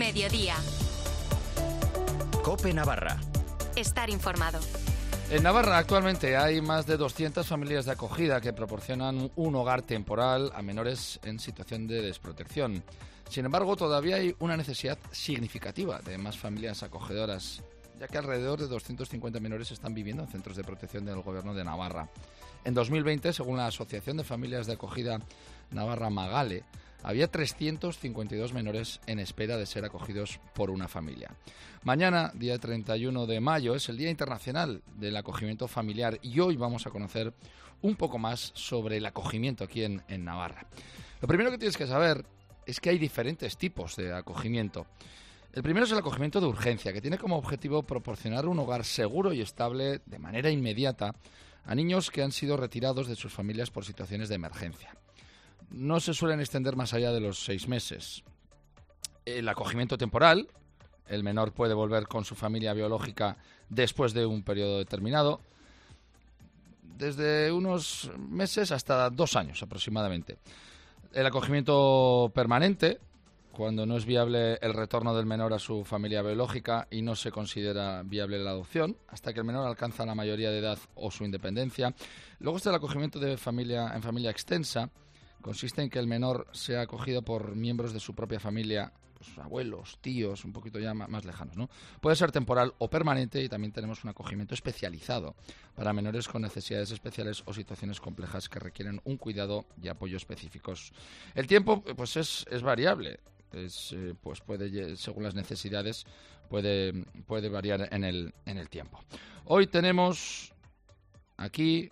Mediodía. COPE Navarra. Estar informado. En Navarra actualmente hay más de 200 familias de acogida que proporcionan un hogar temporal a menores en situación de desprotección. Sin embargo, todavía hay una necesidad significativa de más familias acogedoras, ya que alrededor de 250 menores están viviendo en centros de protección del Gobierno de Navarra. En 2020, según la Asociación de Familias de Acogida Navarra Magale, había 352 menores en espera de ser acogidos por una familia. Mañana, día 31 de mayo, es el Día Internacional del Acogimiento Familiar y hoy vamos a conocer un poco más sobre el acogimiento aquí en Navarra. Lo primero que tienes que saber es que hay diferentes tipos de acogimiento. El primero es el acogimiento de urgencia, que tiene como objetivo proporcionar un hogar seguro y estable de manera inmediata a niños que han sido retirados de sus familias por situaciones de emergencia. No se suelen extender más allá de los 6 meses. El acogimiento temporal, el menor puede volver con su familia biológica después de un periodo determinado, desde unos meses hasta 2 años aproximadamente. El acogimiento permanente, cuando no es viable el retorno del menor a su familia biológica y no se considera viable la adopción, hasta que el menor alcanza la mayoría de edad o su independencia. Luego está el acogimiento de familia en familia extensa. Consiste en que el menor sea acogido por miembros de su propia familia, pues abuelos, tíos, un poquito ya más lejanos, ¿no? Puede ser temporal o permanente y también tenemos un acogimiento especializado para menores con necesidades especiales o situaciones complejas que requieren un cuidado y apoyo específicos. El tiempo pues es variable, pues puede, según las necesidades, puede variar en el tiempo. Hoy tenemos aquí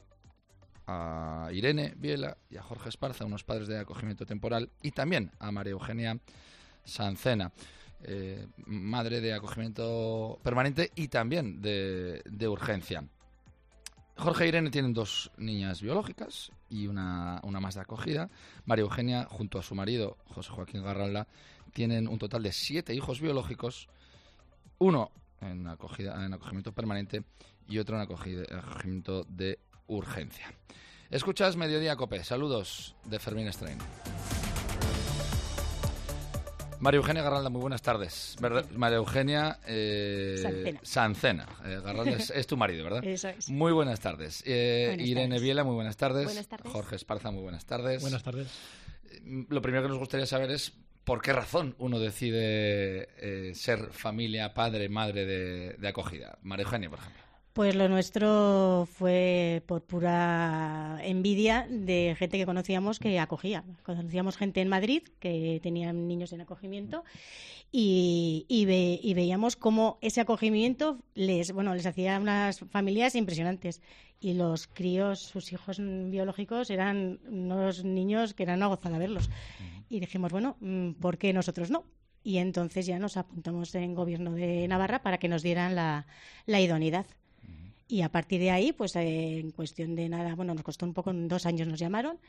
a Irene Biela y a Jorge Esparza, unos padres de acogimiento temporal, y también a María Eugenia Sancena, madre de acogimiento permanente y también de urgencia. Jorge e Irene tienen 2 niñas biológicas y una más de acogida. María Eugenia, junto a su marido, José Joaquín Garralda, tienen un total de 7 hijos biológicos, uno en acogimiento permanente y otro en acogimiento de urgencia. Escuchas Mediodía COPE. Saludos de Fermín Estrain. María Eugenia Garralda, muy buenas tardes. María Eugenia Sancena. Garralda es tu marido, ¿verdad? Eso es. Muy buenas tardes. Irene Biela, muy buenas tardes. Buenas tardes. Jorge Esparza, muy buenas tardes. Buenas tardes. Lo primero que nos gustaría saber es por qué razón uno decide ser familia, padre, madre de acogida. María Eugenia, por ejemplo. Pues lo nuestro fue por pura envidia de gente que conocíamos que acogía. Conocíamos gente en Madrid que tenían niños en acogimiento y veíamos cómo ese acogimiento les hacía unas familias impresionantes. Y los críos, sus hijos biológicos, eran unos niños que eran una gozada verlos. Y dijimos, bueno, ¿por qué nosotros no? Y entonces ya nos apuntamos en Gobierno de Navarra para que nos dieran la idoneidad. Y a partir de ahí, pues en cuestión de nada, nos costó un poco, en 2 años nos llamaron,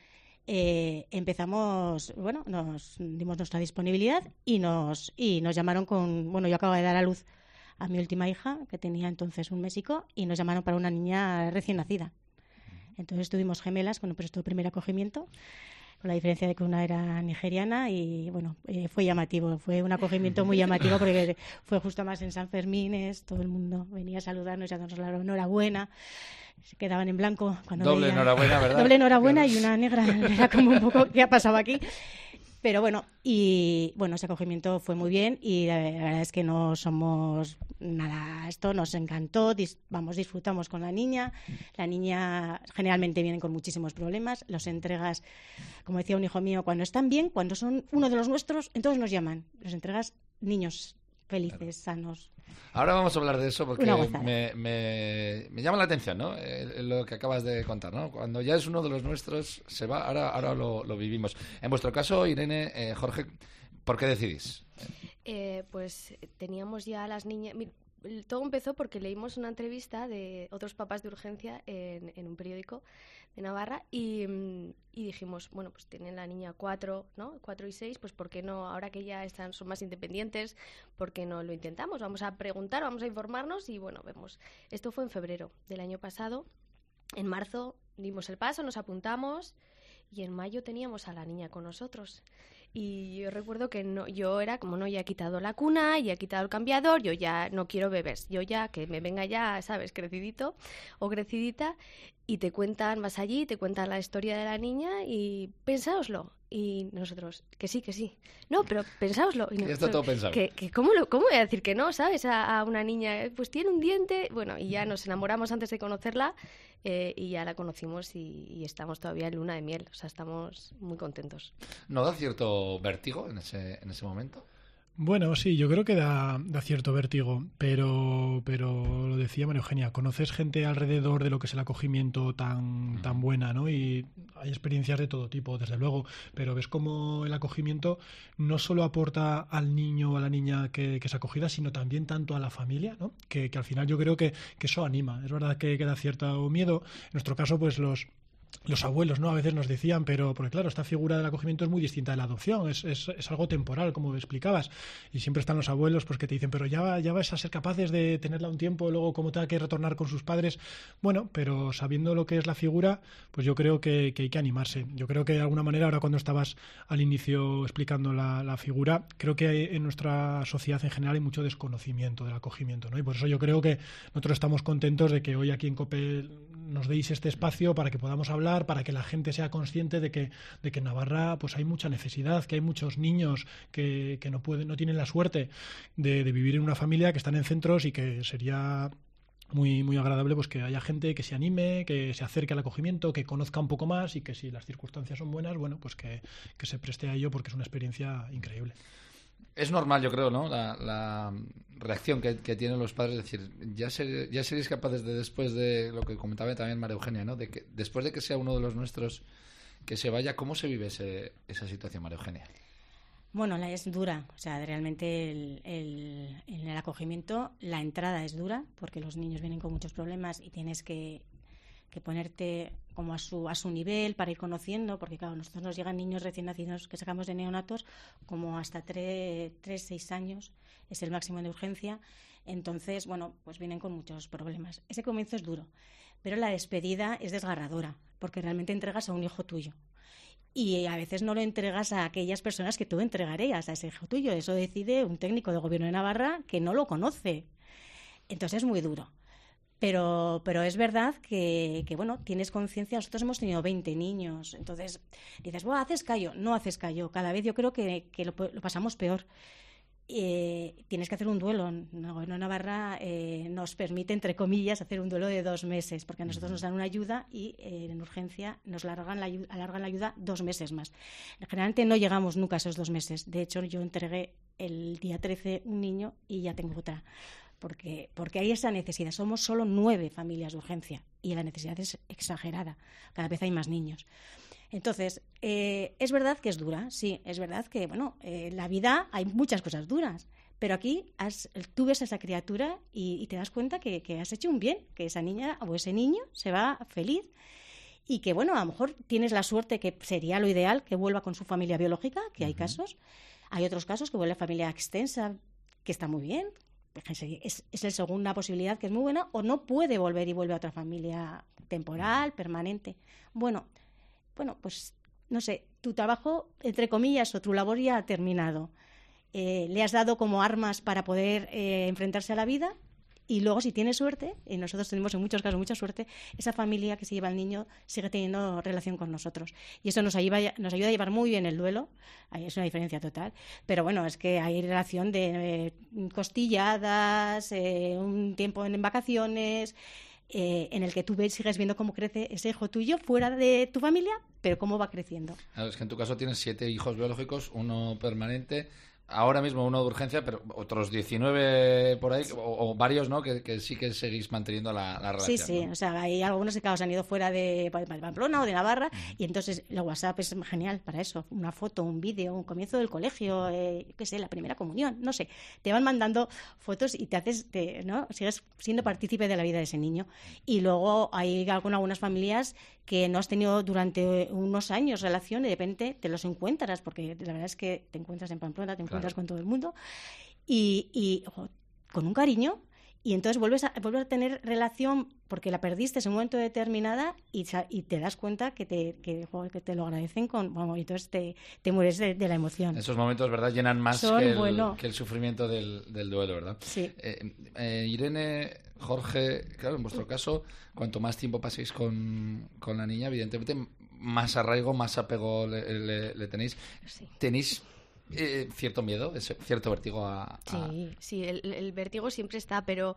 empezamos, nos dimos nuestra disponibilidad y nos llamaron yo acabo de dar a luz a mi última hija, que tenía entonces 1 mes, y nos llamaron para una niña recién nacida. Entonces tuvimos gemelas con nuestro primer acogimiento, con la diferencia de que una era nigeriana y fue llamativo, fue un acogimiento muy llamativo porque fue justo más en San Fermín, todo el mundo venía a saludarnos y a darnos la enhorabuena, se quedaban en blanco cuando Doble veían, enhorabuena, ¿verdad? Doble enhorabuena y una negra, era como un poco ¿qué ha pasado aquí? Pero ese acogimiento fue muy bien y la verdad es que no somos nada, esto nos encantó, disfrutamos con la niña. La niña generalmente vienen con muchísimos problemas, los entregas, como decía un hijo mío, cuando están bien, cuando son uno de los nuestros, entonces nos llaman, los entregas niños felices, sanos. Ahora vamos a hablar de eso porque Una gozada. me llama la atención, ¿no? Lo que acabas de contar, ¿no? Cuando ya es uno de los nuestros, se va, ahora lo vivimos. En vuestro caso, Irene, Jorge, ¿por qué decidís? Pues teníamos ya a las niñas... Todo empezó porque leímos una entrevista de otros papás de urgencia en un periódico de Navarra y dijimos, pues tienen la niña 4, ¿no? 4 y 6, pues ¿por qué no? Ahora que ya son más independientes, ¿por qué no lo intentamos? Vamos a preguntar, vamos a informarnos y vemos. Esto fue en febrero del año pasado. En marzo dimos el paso, nos apuntamos y en mayo teníamos a la niña con nosotros. Y yo recuerdo que yo era como, no, ya he quitado la cuna, ya he quitado el cambiador, yo ya no quiero bebés, yo ya que me venga ya, ¿sabes?, crecidito o crecidita, y te cuentan, vas allí, te cuentan la historia de la niña y pensáoslo. Y nosotros, que sí. No, pero pensáoslo. Y ya está todo pensado. ¿Cómo voy a decir que no, sabes? A una niña, pues tiene un diente. Bueno, y ya nos enamoramos antes de conocerla y ya la conocimos y estamos todavía en luna de miel. O sea, estamos muy contentos. ¿No da cierto vértigo en ese momento? Bueno, sí, yo creo que da cierto vértigo, pero lo decía María Eugenia, conoces gente alrededor de lo que es el acogimiento tan buena, ¿no? Y hay experiencias de todo tipo, desde luego, pero ves cómo el acogimiento no solo aporta al niño o a la niña que es acogida, sino también tanto a la familia, ¿no? Que al final yo creo que eso anima. Es verdad que da cierto miedo. En nuestro caso, pues los abuelos, ¿no? A veces nos decían, pero porque claro, esta figura del acogimiento es muy distinta de la adopción, es algo temporal, como explicabas, y siempre están los abuelos pues que te dicen, pero ya vais a ser capaces de tenerla un tiempo, luego como tenga que retornar con sus padres. Bueno, pero sabiendo lo que es la figura, pues yo creo que hay que animarse. Yo creo que de alguna manera, ahora cuando estabas al inicio explicando la figura, creo que en nuestra sociedad en general hay mucho desconocimiento del acogimiento, ¿no? Y por eso yo creo que nosotros estamos contentos de que hoy aquí en COPE nos deis este espacio para que podamos hablar, para que la gente sea consciente de que en Navarra pues hay mucha necesidad, que hay muchos niños que no tienen la suerte de vivir en una familia, que están en centros, y que sería muy, muy agradable pues que haya gente que se anime, que se acerque al acogimiento, que conozca un poco más, y que si las circunstancias son buenas, bueno, pues que se preste a ello, porque es una experiencia increíble. Es normal, yo creo, ¿no? La reacción que tienen los padres, es decir, ya seréis capaces de, después de lo que comentaba también María Eugenia, ¿no? De que después de que sea uno de los nuestros que se vaya, ¿cómo se vive esa situación, María Eugenia? Bueno, es dura. O sea, realmente en el acogimiento la entrada es dura, porque los niños vienen con muchos problemas y tienes que ponerte como a su nivel para ir conociendo, porque claro, nosotros nos llegan niños recién nacidos que sacamos de neonatos como hasta 6 años, es el máximo de urgencia. Entonces, bueno, pues vienen con muchos problemas. Ese comienzo es duro, pero la despedida es desgarradora, porque realmente entregas a un hijo tuyo. Y a veces no lo entregas a aquellas personas que tú entregarías a ese hijo tuyo. Eso decide un técnico del Gobierno de Navarra que no lo conoce. Entonces es muy duro. Pero es verdad que bueno, tienes conciencia. Nosotros hemos tenido 20 niños. Entonces dices, bueno, haces callo. No haces callo. Cada vez yo creo que lo pasamos peor. Tienes que hacer un duelo. El Gobierno de Navarra nos permite, entre comillas, hacer un duelo de 2 meses, porque a nosotros nos dan una ayuda y en urgencia nos alargan la ayuda 2 meses más. Generalmente no llegamos nunca a esos 2 meses. De hecho, yo entregué el día 13 un niño y ya tengo otra. Porque hay esa necesidad. Somos solo 9 familias de urgencia y la necesidad es exagerada. Cada vez hay más niños. Entonces, es verdad que es dura, sí, es verdad que, bueno, la vida hay muchas cosas duras, pero aquí tú ves a esa criatura y te das cuenta que has hecho un bien, que esa niña o ese niño se va feliz y que, bueno, a lo mejor tienes la suerte, que sería lo ideal, que vuelva con su familia biológica, que hay casos. Hay otros casos que vuelve a familia extensa, que está muy bien. Es la segunda posibilidad, que es muy buena, o no puede volver y vuelve a otra familia temporal, permanente. Bueno, pues no sé, tu trabajo, entre comillas, o tu labor ya ha terminado. Le has dado como armas para poder enfrentarse a la vida, y luego, si tienes suerte, y nosotros tenemos en muchos casos mucha suerte, esa familia que se lleva al niño sigue teniendo relación con nosotros. Y eso nos ayuda a llevar muy bien el duelo. Ahí es una diferencia total. Pero bueno, es que hay relación de costilladas, un tiempo en vacaciones, en el que tú sigues viendo cómo crece ese hijo tuyo fuera de tu familia, pero cómo va creciendo. Claro, es que en tu caso tienes 7 hijos biológicos, uno permanente. Ahora mismo uno de urgencia, pero otros 19 por ahí, o varios, ¿no? Que sí que seguís manteniendo la relación. Sí, ¿no? O sea, hay algunos que se han ido fuera de Pamplona o de Navarra, y entonces el WhatsApp es genial para eso. Una foto, un vídeo, un comienzo del colegio, qué sé, la primera comunión, no sé. Te van mandando fotos y ¿no? Sigues siendo partícipe de la vida de ese niño. Y luego hay algunas familias que no has tenido durante unos años relación y de repente te los encuentras, porque la verdad es que te encuentras en Pamplona, te encuentras con todo el mundo y con un cariño, Y entonces vuelves a tener relación porque la perdiste en un momento determinada y te das cuenta que te lo agradecen y entonces te mueres de la emoción. Esos momentos, ¿verdad?, llenan más que el sufrimiento del duelo, ¿verdad? Sí. Irene, Jorge, claro, en vuestro caso, cuanto más tiempo paséis con la niña, evidentemente más arraigo, más apego le tenéis. Sí. ¿Tenéis cierto miedo, cierto vértigo Sí, el vértigo siempre está, pero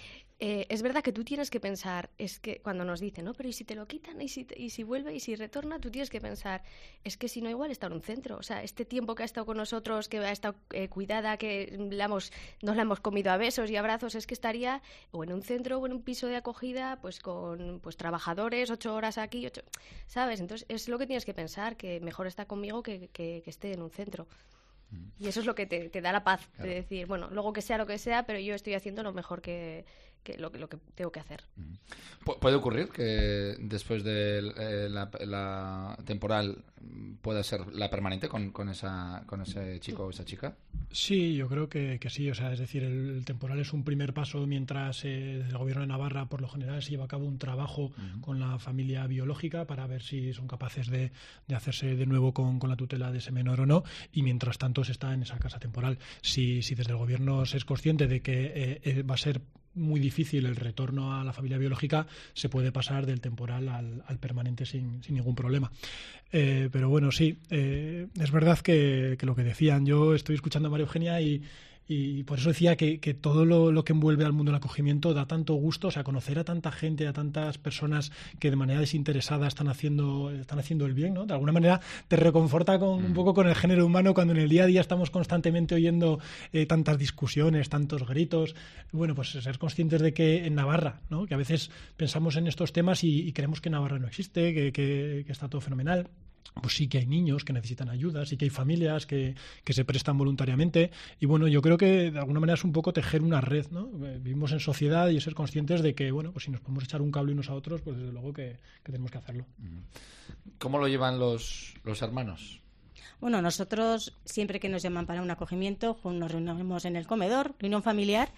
es verdad que tú tienes que pensar, es que cuando nos dicen, ¿no? Pero ¿y si te lo quitan? ¿Y si vuelve? ¿Y si retorna? Tú tienes que pensar, es que si no, igual está en un centro. O sea, este tiempo que ha estado con nosotros, que ha estado cuidada, que nos la hemos comido a besos y abrazos, es que estaría o en un centro o en un piso de acogida, pues con trabajadores, 8 horas aquí, ¿sabes? Entonces es lo que tienes que pensar, que mejor está conmigo que esté en un centro. Y eso es lo que te da la paz, claro, de decir, bueno, luego que sea lo que sea, pero yo estoy haciendo lo mejor que lo que tengo que hacer. ¿Puede ocurrir que después de la temporal pueda ser la permanente con ese chico o esa chica? Sí, yo creo que sí. O sea, es decir, el temporal es un primer paso mientras desde el Gobierno de Navarra, por lo general, se lleva a cabo un trabajo con la familia biológica para ver si son capaces de hacerse de nuevo con la tutela de ese menor o no, y mientras tanto se está en esa casa temporal. Si desde el Gobierno se es consciente de que va a ser muy difícil el retorno a la familia biológica, se puede pasar del temporal al permanente sin ningún problema. Pero bueno, sí, es verdad que lo que decían, yo estoy escuchando a María Eugenia y por eso decía que todo lo que envuelve al mundo del acogimiento da tanto gusto, o sea, conocer a tanta gente, a tantas personas que de manera desinteresada están haciendo el bien, ¿no? De alguna manera te reconforta un poco con el género humano cuando en el día a día estamos constantemente oyendo tantas discusiones, tantos gritos. Bueno, pues ser conscientes de que en Navarra, ¿no? Que a veces pensamos en estos temas y creemos que Navarra no existe, que está todo fenomenal. Pues sí que hay niños que necesitan ayuda, sí que hay familias que se prestan voluntariamente y bueno, yo creo que de alguna manera es un poco tejer una red, ¿no? Vivimos en sociedad y ser conscientes de que, bueno, pues si nos podemos echar un cable unos a otros, pues desde luego que tenemos que hacerlo. ¿Cómo lo llevan los hermanos? Bueno, nosotros siempre que nos llaman para un acogimiento, nos reunimos en el comedor, reunión familiar.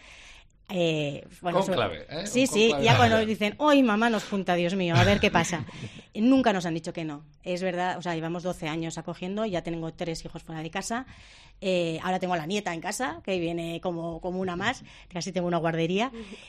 Conclave, ¿eh? Sí, ya cuando dicen, hoy mamá nos junta, Dios mío, a ver qué pasa. Nunca nos han dicho que no. Es verdad, o sea, llevamos 12 años acogiendo, ya tengo 3 hijos fuera de casa. Ahora tengo a la nieta en casa, que viene como una más, casi tengo una guardería.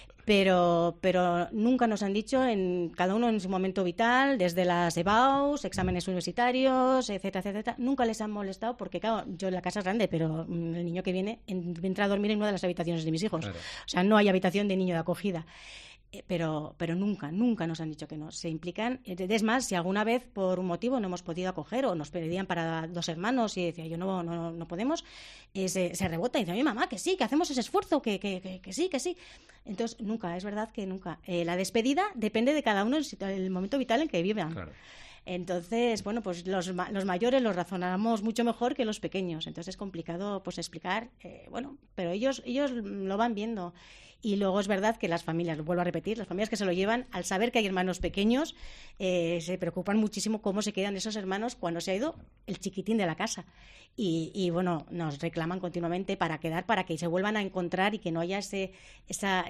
Pero nunca nos han dicho, cada uno en su momento vital, desde las EBAUs, exámenes universitarios, etcétera, nunca les han molestado porque, claro, yo la casa es grande, pero el niño que viene entra a dormir en una de las habitaciones de mis hijos. Claro. O sea, no hay habitación de niño de acogida. Pero nunca nos han dicho que no. Se implican. Es más, si alguna vez por un motivo no hemos podido acoger o nos pedían para 2 hermanos y decía yo no podemos, se rebota y dice, oye mamá, que sí, que hacemos ese esfuerzo, que sí. Entonces, nunca, es verdad que nunca. La despedida depende de cada uno el momento vital en que vivan. Claro. Entonces, bueno, pues los mayores los razonamos mucho mejor que los pequeños. Entonces es complicado pues explicar, pero ellos lo van viendo. Y luego es verdad que las familias, lo vuelvo a repetir, las familias que se lo llevan, al saber que hay hermanos pequeños, se preocupan muchísimo cómo se quedan esos hermanos cuando se ha ido el chiquitín de la casa. Y bueno, nos reclaman continuamente para que se vuelvan a encontrar y que no haya esa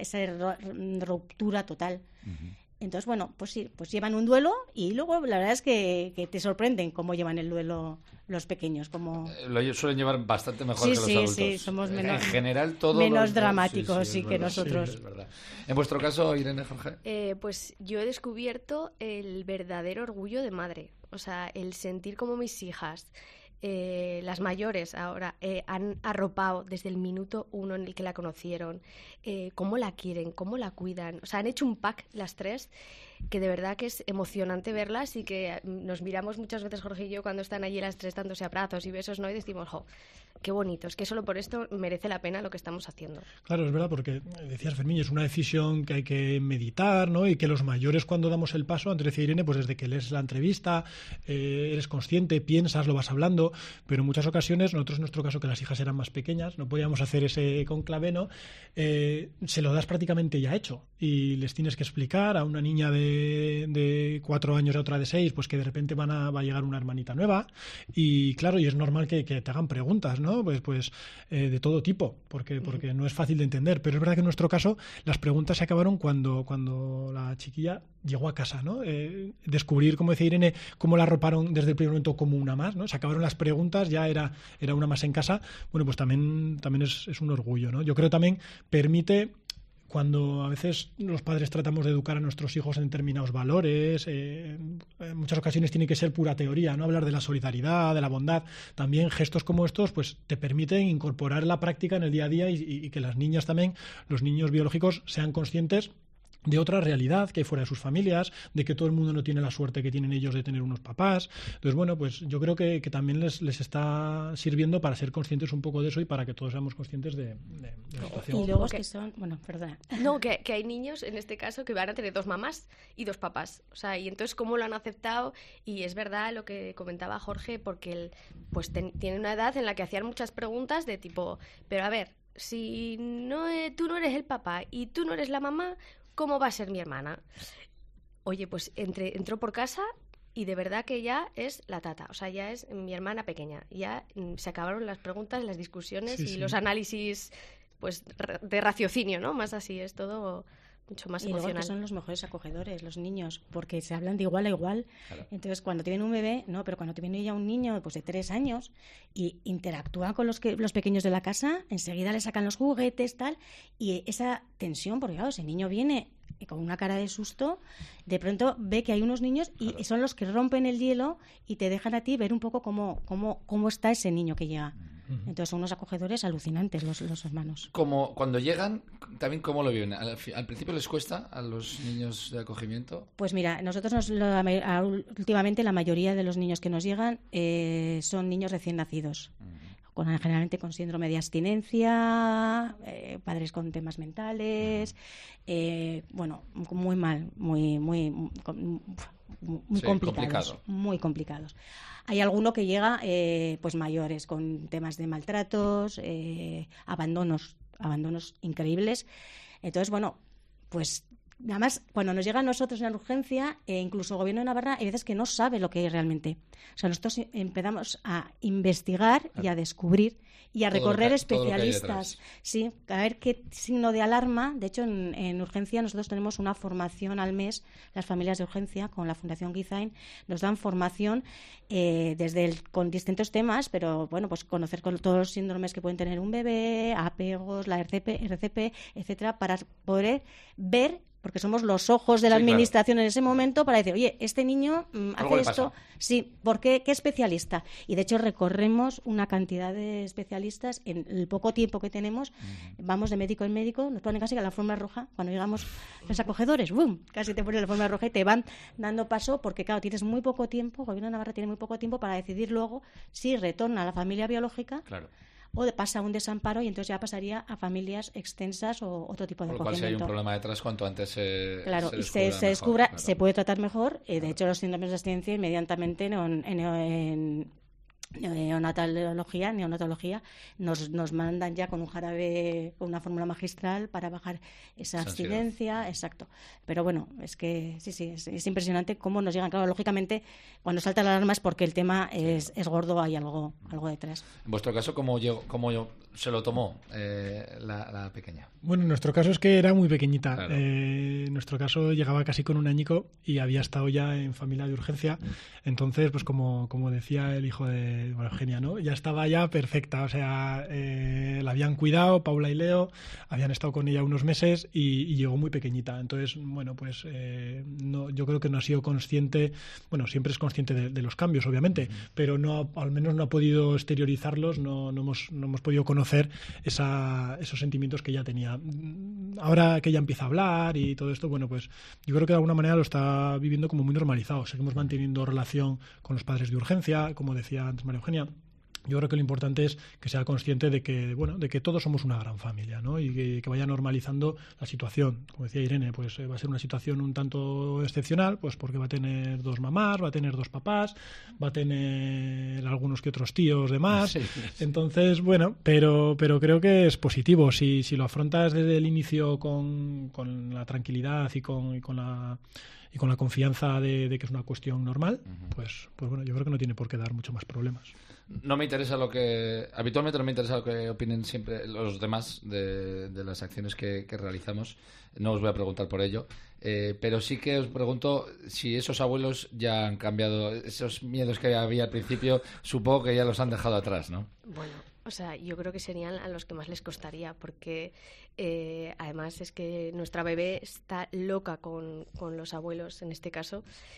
ruptura total. Uh-huh. Entonces, bueno, pues sí, pues llevan un duelo y luego la verdad es que te sorprenden cómo llevan el duelo los pequeños. Lo suelen llevar bastante mejor que los adultos. Sí, somos en general todos menos dramáticos que verdad, nosotros. Sí, es verdad. En vuestro caso, Irene, Jorge. Pues yo he descubierto el verdadero orgullo de madre. O sea, el sentir como mis hijas... las mayores ahora han arropado desde el minuto 1 en el que la conocieron, cómo la quieren, cómo la cuidan. O sea, han hecho un pack las 3 que de verdad que es emocionante verlas y que nos miramos muchas veces Jorge y yo cuando están allí las 3 dándose abrazos y besos, ¿no? Y decimos, jo, qué bonito, es que solo por esto merece la pena lo que estamos haciendo. Claro, es verdad, porque decías, Fermín, es una decisión que hay que meditar, ¿no? Y que los mayores cuando damos el paso, antes decía Irene, pues desde que lees la entrevista, eres consciente, piensas, lo vas hablando, pero en muchas ocasiones, nosotros en nuestro caso que las hijas eran más pequeñas, no podíamos hacer ese conclave, ¿no? Se lo das prácticamente ya hecho y les tienes que explicar a una niña de de 4 años y otra de 6, pues que de repente va a llegar una hermanita nueva. Y claro, y es normal que te hagan preguntas, ¿no? Pues de todo tipo, porque no es fácil de entender. Pero es verdad que en nuestro caso las preguntas se acabaron cuando la chiquilla llegó a casa, ¿no? Descubrir, como decía Irene, cómo la arroparon desde el primer momento como una más, ¿no? Se acabaron las preguntas, ya era una más en casa. Bueno, pues también es un orgullo, ¿no? Yo creo también permite, cuando a veces los padres tratamos de educar a nuestros hijos en determinados valores, en muchas ocasiones tiene que ser pura teoría, no hablar de la solidaridad, de la bondad. También gestos como estos pues te permiten incorporar la práctica en el día a día y que las niñas también, los niños biológicos, sean conscientes de otra realidad que hay fuera de sus familias, de que todo el mundo no tiene la suerte que tienen ellos de tener unos papás. Entonces, bueno, pues yo creo que también les está sirviendo para ser conscientes un poco de eso y para que todos seamos conscientes de la situación. Y luego es que son... Bueno, perdona. No, que hay niños, en este caso, que van a tener 2 mamás y 2 papás. O sea, y entonces cómo lo han aceptado. Y es verdad lo que comentaba Jorge, porque él pues tiene una edad en la que hacían muchas preguntas de tipo, pero a ver, si tú no eres el papá y tú no eres la mamá, ¿cómo va a ser mi hermana? Oye, pues entró por casa y de verdad que ya es la tata, o sea, ya es mi hermana pequeña. Ya se acabaron las preguntas, las discusiones los análisis pues de raciocinio, ¿no? Más así, es todo mucho más emocional. Y luego que son los mejores acogedores, los niños, porque se hablan de igual a igual. Claro. Entonces, cuando tienen un bebé, no, pero cuando te viene ya un niño pues de 3 años y interactúa con los pequeños de la casa, enseguida le sacan los juguetes, tal, y esa tensión, porque claro, ese niño viene con una cara de susto, de pronto ve que hay unos niños y son los que rompen el hielo y te dejan a ti ver un poco cómo está ese niño que llega. Entonces son unos acogedores alucinantes los hermanos. Como cuando llegan, también cómo lo viven. ¿Al principio les cuesta a los niños de acogimiento? Pues mira, nosotros últimamente la mayoría de los niños que nos llegan son niños recién nacidos. Generalmente con síndrome de abstinencia, padres con temas mentales, bueno, muy mal, muy complicados, muy complicados. Hay alguno que llega pues mayores con temas de maltratos, abandonos increíbles. Entonces, bueno, pues además, cuando nos llega a nosotros en la urgencia, incluso el Gobierno de Navarra, hay veces que no sabe lo que es realmente. O sea, nosotros empezamos a investigar y a descubrir y a recorrer especialistas. Sí, a ver qué signo de alarma. De hecho, en urgencia nosotros tenemos una formación al mes, las familias de urgencia, con la Fundación Gizain, nos dan formación con distintos temas, pero bueno, pues conocer con todos los síndromes que pueden tener un bebé, apegos, la RCP, etcétera, para poder ver, porque somos los ojos de la administración en ese momento, para decir, oye, este niño hace esto. Sí, ¿por qué? ¿Qué especialista? Y de hecho recorremos una cantidad de especialistas en el poco tiempo que tenemos. Vamos de médico en médico, nos ponen casi a la alfombra roja. Cuando llegamos los acogedores, ¡bum!, casi te ponen la alfombra roja y te van dando paso, porque claro, tienes muy poco tiempo, el Gobierno de Navarra tiene muy poco tiempo para decidir luego si retorna a la familia biológica. Claro. O pasa un desamparo y entonces ya pasaría a familias extensas o otro tipo de acogimiento. Por lo cual, si hay un problema detrás, cuanto antes se descubra, claro. Se puede tratar mejor. De hecho, los síndromes de abstinencia inmediatamente en neonatología nos mandan ya con un jarabe, con una fórmula magistral para bajar esa abstinencia. Exacto. Pero bueno, es que sí, es impresionante cómo nos llegan. Claro, lógicamente, cuando salta la alarma es porque el tema es gordo, hay algo detrás. En vuestro caso, ¿cómo se lo tomó la pequeña? Bueno, en nuestro caso es que era muy pequeñita. Claro. En nuestro caso llegaba casi con un añico y había estado ya en familia de urgencia. Entonces, pues como decía el hijo de Eugenia, ¿no? Ya estaba ya perfecta. O sea, la habían cuidado, Paula y Leo, habían estado con ella unos meses y llegó muy pequeñita. Entonces, bueno, pues yo creo que no ha sido consciente, bueno, siempre es consciente de los cambios, obviamente, pero al menos no ha podido exteriorizarlos, no hemos podido conocer esos sentimientos que ella tenía. Ahora que ella empieza a hablar y todo esto, bueno, pues yo creo que de alguna manera lo está viviendo como muy normalizado. Seguimos manteniendo relación con los padres de urgencia, como decía antes María Eugenia. Yo creo que lo importante es que sea consciente de que todos somos una gran familia, ¿no? Y que vaya normalizando la situación. Como decía Irene, pues va a ser una situación un tanto excepcional, pues porque va a tener 2 mamás, va a tener 2 papás, va a tener algunos que otros tíos de más. Sí. Entonces, bueno, pero creo que es positivo. Si lo afrontas desde el inicio con la tranquilidad y con y con la confianza de que es una cuestión normal, pues bueno, yo creo que no tiene por qué dar mucho más problemas. No me interesa habitualmente no me interesa lo que opinen siempre los demás de las acciones que realizamos. No os voy a preguntar por ello, pero sí que os pregunto si esos abuelos ya han cambiado, esos miedos que había al principio, supongo que ya los han dejado atrás, ¿no? Bueno, o sea, yo creo que serían a los que más les costaría, porque además es que nuestra bebé está loca con los abuelos en este caso.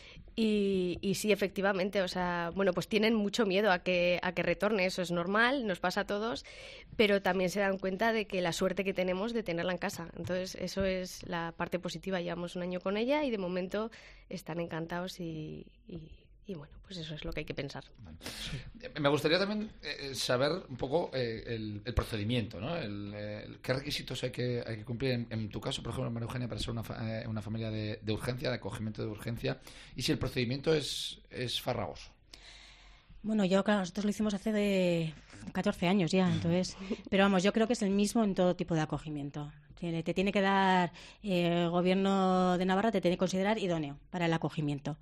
Y sí, efectivamente, o sea, bueno, pues tienen mucho miedo a que retorne, eso es normal, nos pasa a todos, pero también se dan cuenta de que la suerte que tenemos de tenerla en casa. Entonces, eso es la parte positiva. Llevamos un año con ella y de momento están encantados y bueno, pues eso es lo que hay que pensar. Sí. Me gustaría también saber un poco el procedimiento, ¿no? ¿Qué requisitos hay que cumplir en tu caso, por ejemplo, María Eugenia, para ser una familia de urgencia, de acogimiento de urgencia? Y si el procedimiento es farragoso. Bueno, claro, nosotros lo hicimos hace de 14 años ya, entonces, pero vamos, yo creo que es el mismo en todo tipo de acogimiento. Te tiene que dar, el Gobierno de Navarra te tiene que considerar idóneo para el acogimiento.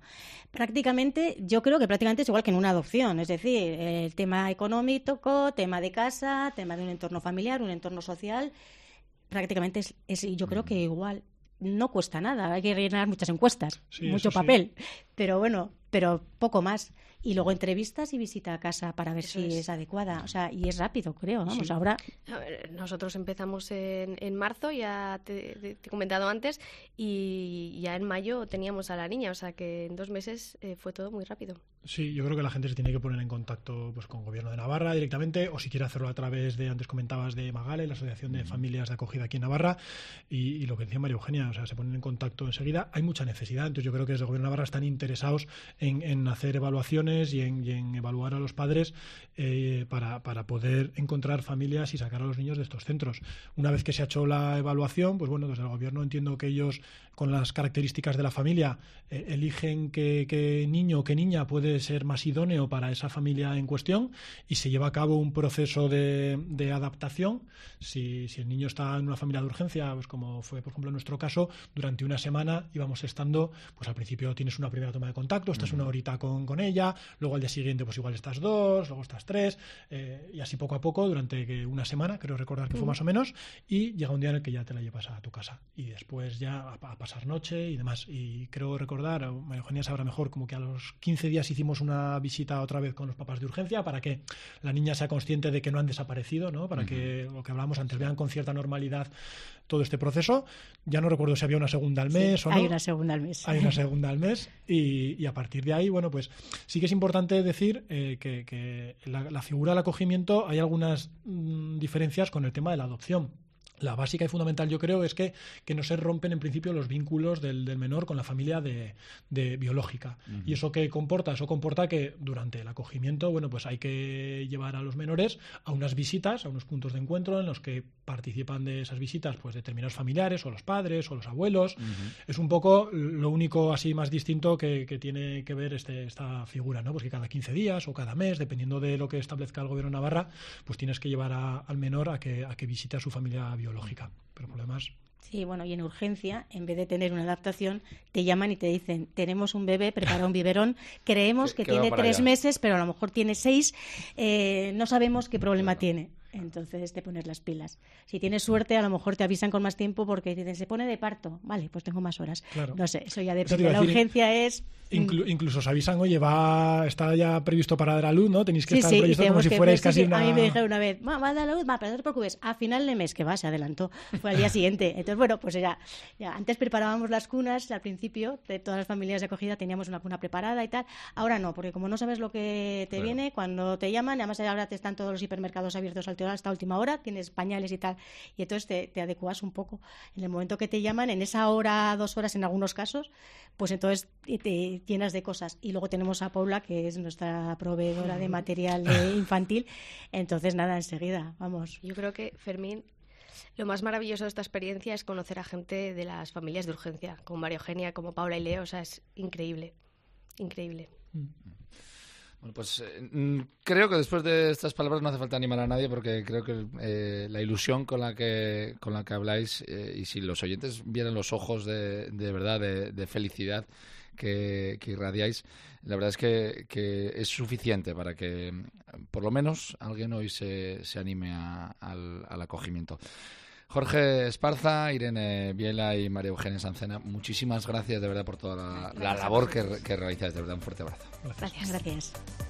Yo creo que prácticamente es igual que en una adopción, es decir, el tema económico, tema de casa, tema de un entorno familiar, un entorno social, prácticamente yo creo que igual. No cuesta nada, hay que rellenar muchas encuestas, mucho papel, pero bueno, pero poco más. Y luego entrevistas y visita a casa para ver si es adecuada. O sea, y es rápido, creo. Vamos, ahora... A ver, nosotros empezamos en marzo, ya te he comentado antes, y ya en mayo teníamos a la niña. O sea, que en 2 meses fue todo muy rápido. Sí, yo creo que la gente se tiene que poner en contacto pues con el Gobierno de Navarra directamente, o si quiere hacerlo a través de, antes comentabas, de Magale, la Asociación de Familias de Acogida aquí en Navarra, y lo que decía María Eugenia, o sea, se ponen en contacto enseguida. Hay mucha necesidad, entonces yo creo que desde el Gobierno de Navarra están interesados en hacer evaluaciones y en evaluar a los padres para poder encontrar familias y sacar a los niños de estos centros. Una vez que se ha hecho la evaluación, pues bueno, desde el Gobierno entiendo que ellos, con las características de la familia, eligen qué niño o qué niña puede ser más idóneo para esa familia en cuestión, y se lleva a cabo un proceso de adaptación. Si el niño está en una familia de urgencia, pues como fue por ejemplo en nuestro caso, durante una semana íbamos estando, pues al principio tienes una primera toma de contacto, estás una horita con ella, luego al día siguiente pues igual estás 2, luego estás 3, y así poco a poco durante una semana, creo recordar que fue más o menos, y llega un día en el que ya te la llevas a tu casa y después ya a pasar noche y demás. Y creo recordar, María Eugenia sabrá mejor, como que a los 15 días hicimos una visita otra vez con los papás de urgencia para que la niña sea consciente de que no han desaparecido, ¿no? Para que, lo que hablábamos antes, vean con cierta normalidad todo este proceso. Ya no recuerdo si había una segunda al mes o no. Hay una segunda al mes. Hay una segunda al mes y a partir de ahí, bueno, pues sí que es importante decir que la figura del acogimiento hay algunas diferencias con el tema de la adopción. La básica y fundamental, yo creo, es que no se rompen en principio los vínculos del menor con la familia de biológica. ¿Y eso qué comporta? Eso comporta que durante el acogimiento, bueno, pues hay que llevar a los menores a unas visitas, a unos puntos de encuentro en los que participan de esas visitas pues determinados familiares, o los padres, o los abuelos. Es un poco lo único así más distinto que tiene que ver esta figura, ¿no? Pues que cada 15 días o cada mes, dependiendo de lo que establezca el Gobierno de Navarra, pues tienes que llevar al menor a que visite a su familia biológica, pero problemas. Sí, bueno, y en urgencia, en vez de tener una adaptación, te llaman y te dicen, tenemos un bebé, prepara un biberón, creemos que tiene 3 meses, pero a lo mejor tiene 6, no sabemos qué problema tiene. Entonces te pones las pilas. Si tienes suerte, a lo mejor te avisan con más tiempo porque dicen, se pone de parto. Vale, pues tengo más horas. Claro. No sé, eso ya depende. La urgencia es... Incluso os avisan, oye, está ya previsto para dar a luz, ¿no? Tenéis que estar previsto como si fuerais casi una... A mí me dijeron una vez, va a dar a luz, pero no te preocupes, a final de mes, que va, se adelantó. Fue al día siguiente. Entonces, bueno, pues ya antes preparábamos las cunas, al principio, de todas las familias de acogida teníamos una cuna preparada y tal. Ahora no, porque como no sabes lo que te viene, cuando te llaman, además ahora te están todos los hipermercados abiertos hasta última hora, tienes pañales y tal, y entonces te adecuas un poco. En el momento que te llaman, en esa hora, 2 horas en algunos casos, pues entonces te llenas de cosas. Y luego tenemos a Paula, que es nuestra proveedora de material infantil, entonces nada, enseguida, vamos. Yo creo que, Fermín, lo más maravilloso de esta experiencia es conocer a gente de las familias de urgencia, como María Eugenia, como Paula y Leo, o sea, es increíble, increíble. Bueno, pues creo que después de estas palabras no hace falta animar a nadie, porque creo que la ilusión con la que habláis, y si los oyentes vieran los ojos de verdad, de felicidad que irradiáis, la verdad es que es suficiente para que por lo menos alguien hoy se anime al acogimiento. Jorge Esparza, Irene Biela y María Eugenia Sancena, muchísimas gracias de verdad por toda la labor que realizáis. De verdad, un fuerte abrazo. Gracias.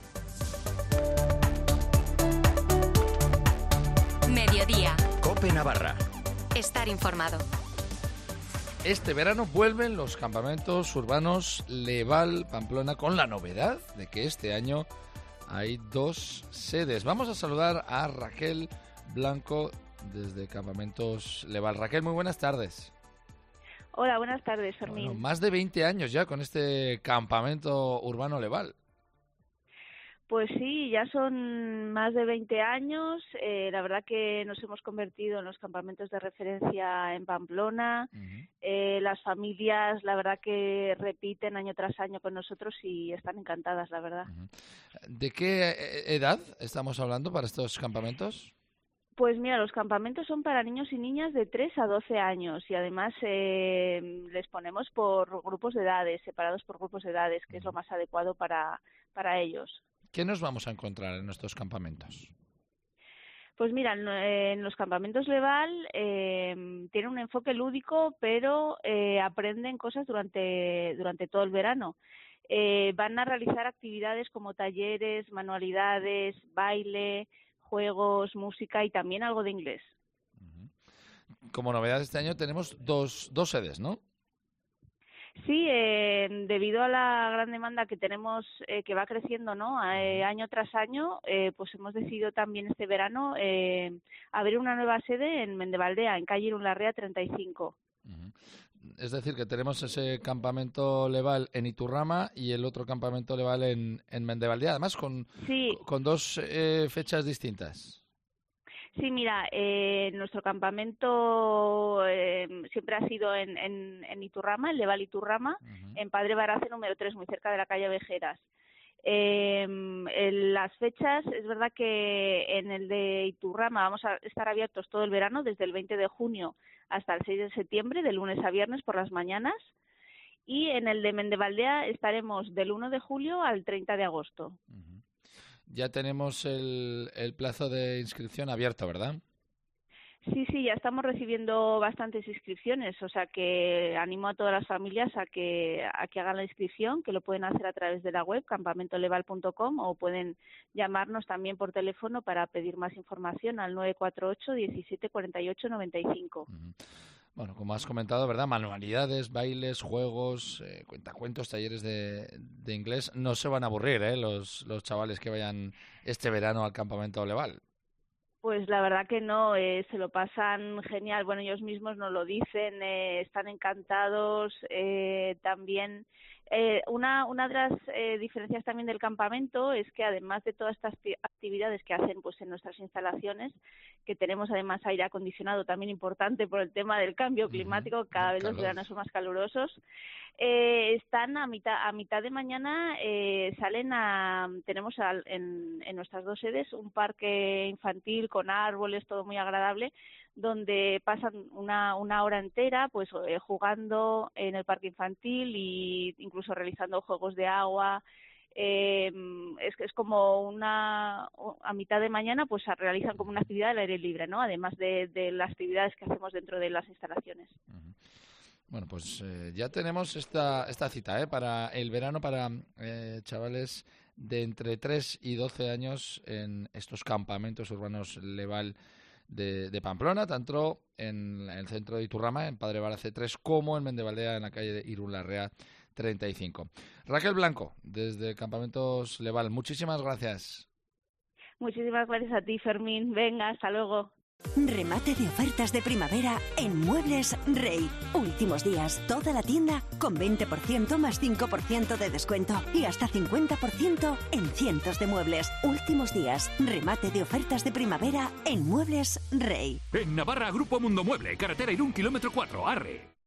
Mediodía. COPE Navarra. Estar informado. Este verano vuelven los campamentos urbanos Leval Pamplona, con la novedad de que este año hay 2 sedes. Vamos a saludar a Raquel Blanco desde Campamentos Leval. Raquel, muy buenas tardes. Hola, buenas tardes, Fermín. Bueno, más de 20 años ya con este campamento urbano Leval. Pues sí, ya son más de 20 años. La verdad que nos hemos convertido en los campamentos de referencia en Pamplona. Las familias, la verdad que repiten año tras año con nosotros y están encantadas, la verdad. ¿De qué edad estamos hablando para estos campamentos? Pues mira, los campamentos son para niños y niñas de 3 a 12 años y además les ponemos por grupos de edades, separados por grupos de edades, que es lo más adecuado para ellos. ¿Qué nos vamos a encontrar en estos campamentos? Pues mira, en los campamentos Leval tienen un enfoque lúdico, pero aprenden cosas durante todo el verano. Van a realizar actividades como talleres, manualidades, baile, juegos, música y también algo de inglés. Como novedad este año tenemos dos sedes, ¿no? Sí, debido a la gran demanda que tenemos, que va creciendo, ¿no? Año tras año, pues hemos decidido también este verano abrir una nueva sede en Mendevaldea, en calle Irunlarrea 35. Es decir, que tenemos ese campamento Leval en Iturrama y el otro campamento Leval en Mendevaldea, además con 2 fechas distintas. Sí, mira, nuestro campamento siempre ha sido en Iturrama, en Leval Iturrama, en Padre Barace número 3, muy cerca de la calle Vejeras. Las fechas, es verdad que en el de Iturrama vamos a estar abiertos todo el verano, desde el 20 de junio hasta el 6 de septiembre, de lunes a viernes por las mañanas. Y en el de Mendevaldea estaremos del 1 de julio al 30 de agosto. Ya tenemos el plazo de inscripción abierto, ¿verdad? Sí, ya estamos recibiendo bastantes inscripciones, o sea que animo a todas las familias a que hagan la inscripción, que lo pueden hacer a través de la web campamentoleval.com o pueden llamarnos también por teléfono para pedir más información al 948 17 48 95. Bueno, como has comentado, ¿verdad? Manualidades, bailes, juegos, cuentacuentos, talleres de inglés. No se van a aburrir, los chavales que vayan este verano al campamento Leval. Pues la verdad que no, se lo pasan genial. Bueno, ellos mismos nos lo dicen, están encantados. También una de las diferencias también del campamento es que además de todas estas actividades que hacen pues en nuestras instalaciones, que tenemos además aire acondicionado también importante por el tema del cambio climático, cada vez los veranos son más calurosos, están a mitad de mañana, tenemos en nuestras 2 sedes un parque infantil con árboles, todo muy agradable, donde pasan una hora entera pues jugando en el parque infantil e incluso realizando juegos de agua. Es como a mitad de mañana pues realizan como una actividad al aire libre, ¿no? Además de las actividades que hacemos dentro de las instalaciones. Bueno, pues ya tenemos esta cita para el verano para chavales de entre 3 y 12 años en estos campamentos urbanos Leval de Pamplona, tanto en el centro de Iturrama, en Padre Barace 3, como en Mendevaldea, en la calle de Irunlarrea 35. Raquel Blanco, desde Campamentos Leval, muchísimas gracias. Muchísimas gracias a ti, Fermín. Venga, hasta luego. Remate de ofertas de primavera en Muebles Rey. Últimos días, toda la tienda con 20% más 5% de descuento y hasta 50% en cientos de muebles. Últimos días, remate de ofertas de primavera en Muebles Rey. En Navarra, Grupo Mundo Mueble, carretera Irún, kilómetro 4, Arre.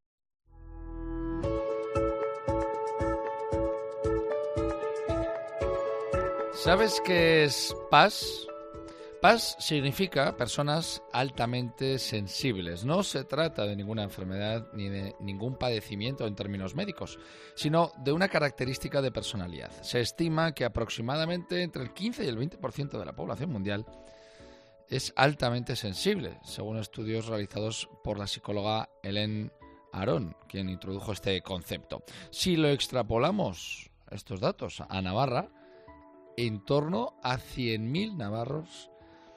¿Sabes qué es PAS? PAS significa personas altamente sensibles. No se trata de ninguna enfermedad ni de ningún padecimiento en términos médicos, sino de una característica de personalidad. Se estima que aproximadamente entre el 15 y el 20% de la población mundial es altamente sensible, según estudios realizados por la psicóloga Elaine Aron, quien introdujo este concepto. Si lo extrapolamos, estos datos, a Navarra, en torno a 100.000 navarros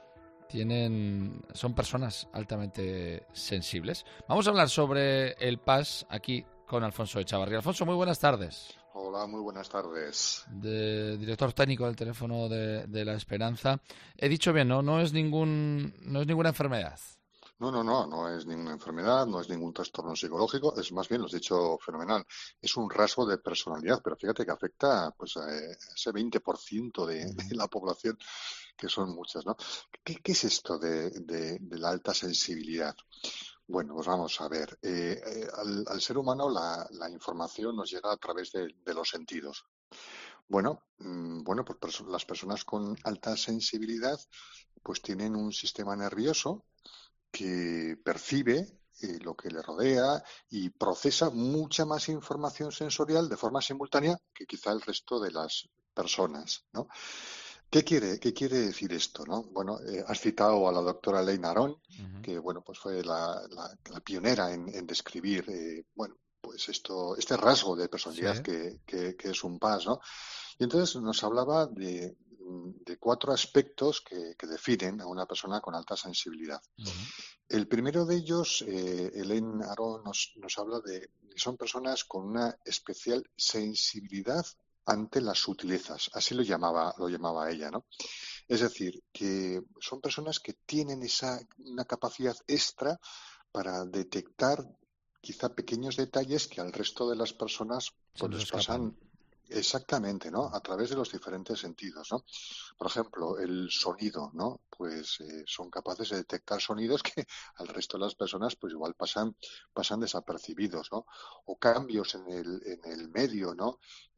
son personas altamente sensibles. Vamos a hablar sobre el PAS aquí con Alfonso Echavarría. Alfonso, muy buenas tardes. Hola, muy buenas tardes. Director técnico del teléfono de La Esperanza. He dicho bien, ¿no? No es ninguna enfermedad. No es ninguna enfermedad, no es ningún trastorno psicológico, es más bien, lo has dicho fenomenal, es un rasgo de personalidad, pero fíjate que afecta pues a ese 20% de la población, que son muchas, ¿no? ¿Qué es esto de la alta sensibilidad? Bueno, pues vamos a ver. Al ser humano la información nos llega a través de los sentidos. Bueno, pues las personas con alta sensibilidad pues tienen un sistema nervioso que percibe lo que le rodea y procesa mucha más información sensorial de forma simultánea que quizá el resto de las personas, ¿no? ¿Qué quiere decir esto, no? Bueno, has citado a la doctora Elaine Aron, que bueno, pues fue la pionera en describir, pues este rasgo de personalidad que es un PAS, ¿no? Y entonces nos hablaba de 4 aspectos que definen a una persona con alta sensibilidad. El primero de ellos, Elaine Aron nos habla de que son personas con una especial sensibilidad ante las sutilezas, así lo llamaba ella, ¿no? Es decir, que son personas que tienen una capacidad extra para detectar quizá pequeños detalles que al resto de las personas pues les pasan. Exactamente, ¿no? A través de los diferentes sentidos, ¿no? Por ejemplo, el sonido, ¿no? Pues son capaces de detectar sonidos que al resto de las personas pues igual pasan desapercibidos, ¿no? O cambios en el medio, ¿no?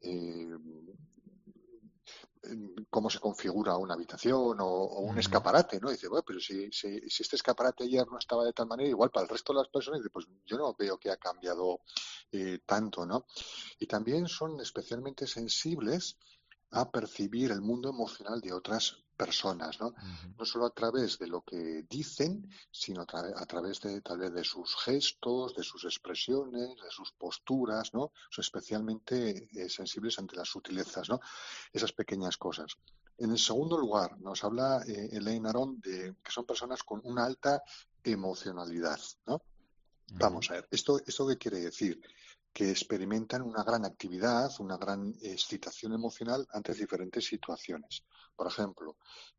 Cómo se configura una habitación o un escaparate, ¿no? Dice, bueno, pero si este escaparate ayer no estaba de tal manera, igual para el resto de las personas, dice, pues yo no veo que ha cambiado tanto, ¿no? Y también son especialmente sensibles a percibir el mundo emocional de otras personas, ¿no? No solo a través de lo que dicen, sino a través de tal vez de sus gestos, de sus expresiones, de sus posturas, ¿no? Son especialmente sensibles ante las sutilezas, ¿no? Esas pequeñas cosas. En el segundo lugar, nos habla Elaine Aron de que son personas con una alta emocionalidad, ¿no? Vamos a ver, ¿esto qué quiere decir? Que experimentan una gran actividad, una gran excitación emocional ante diferentes situaciones. Por ejemplo,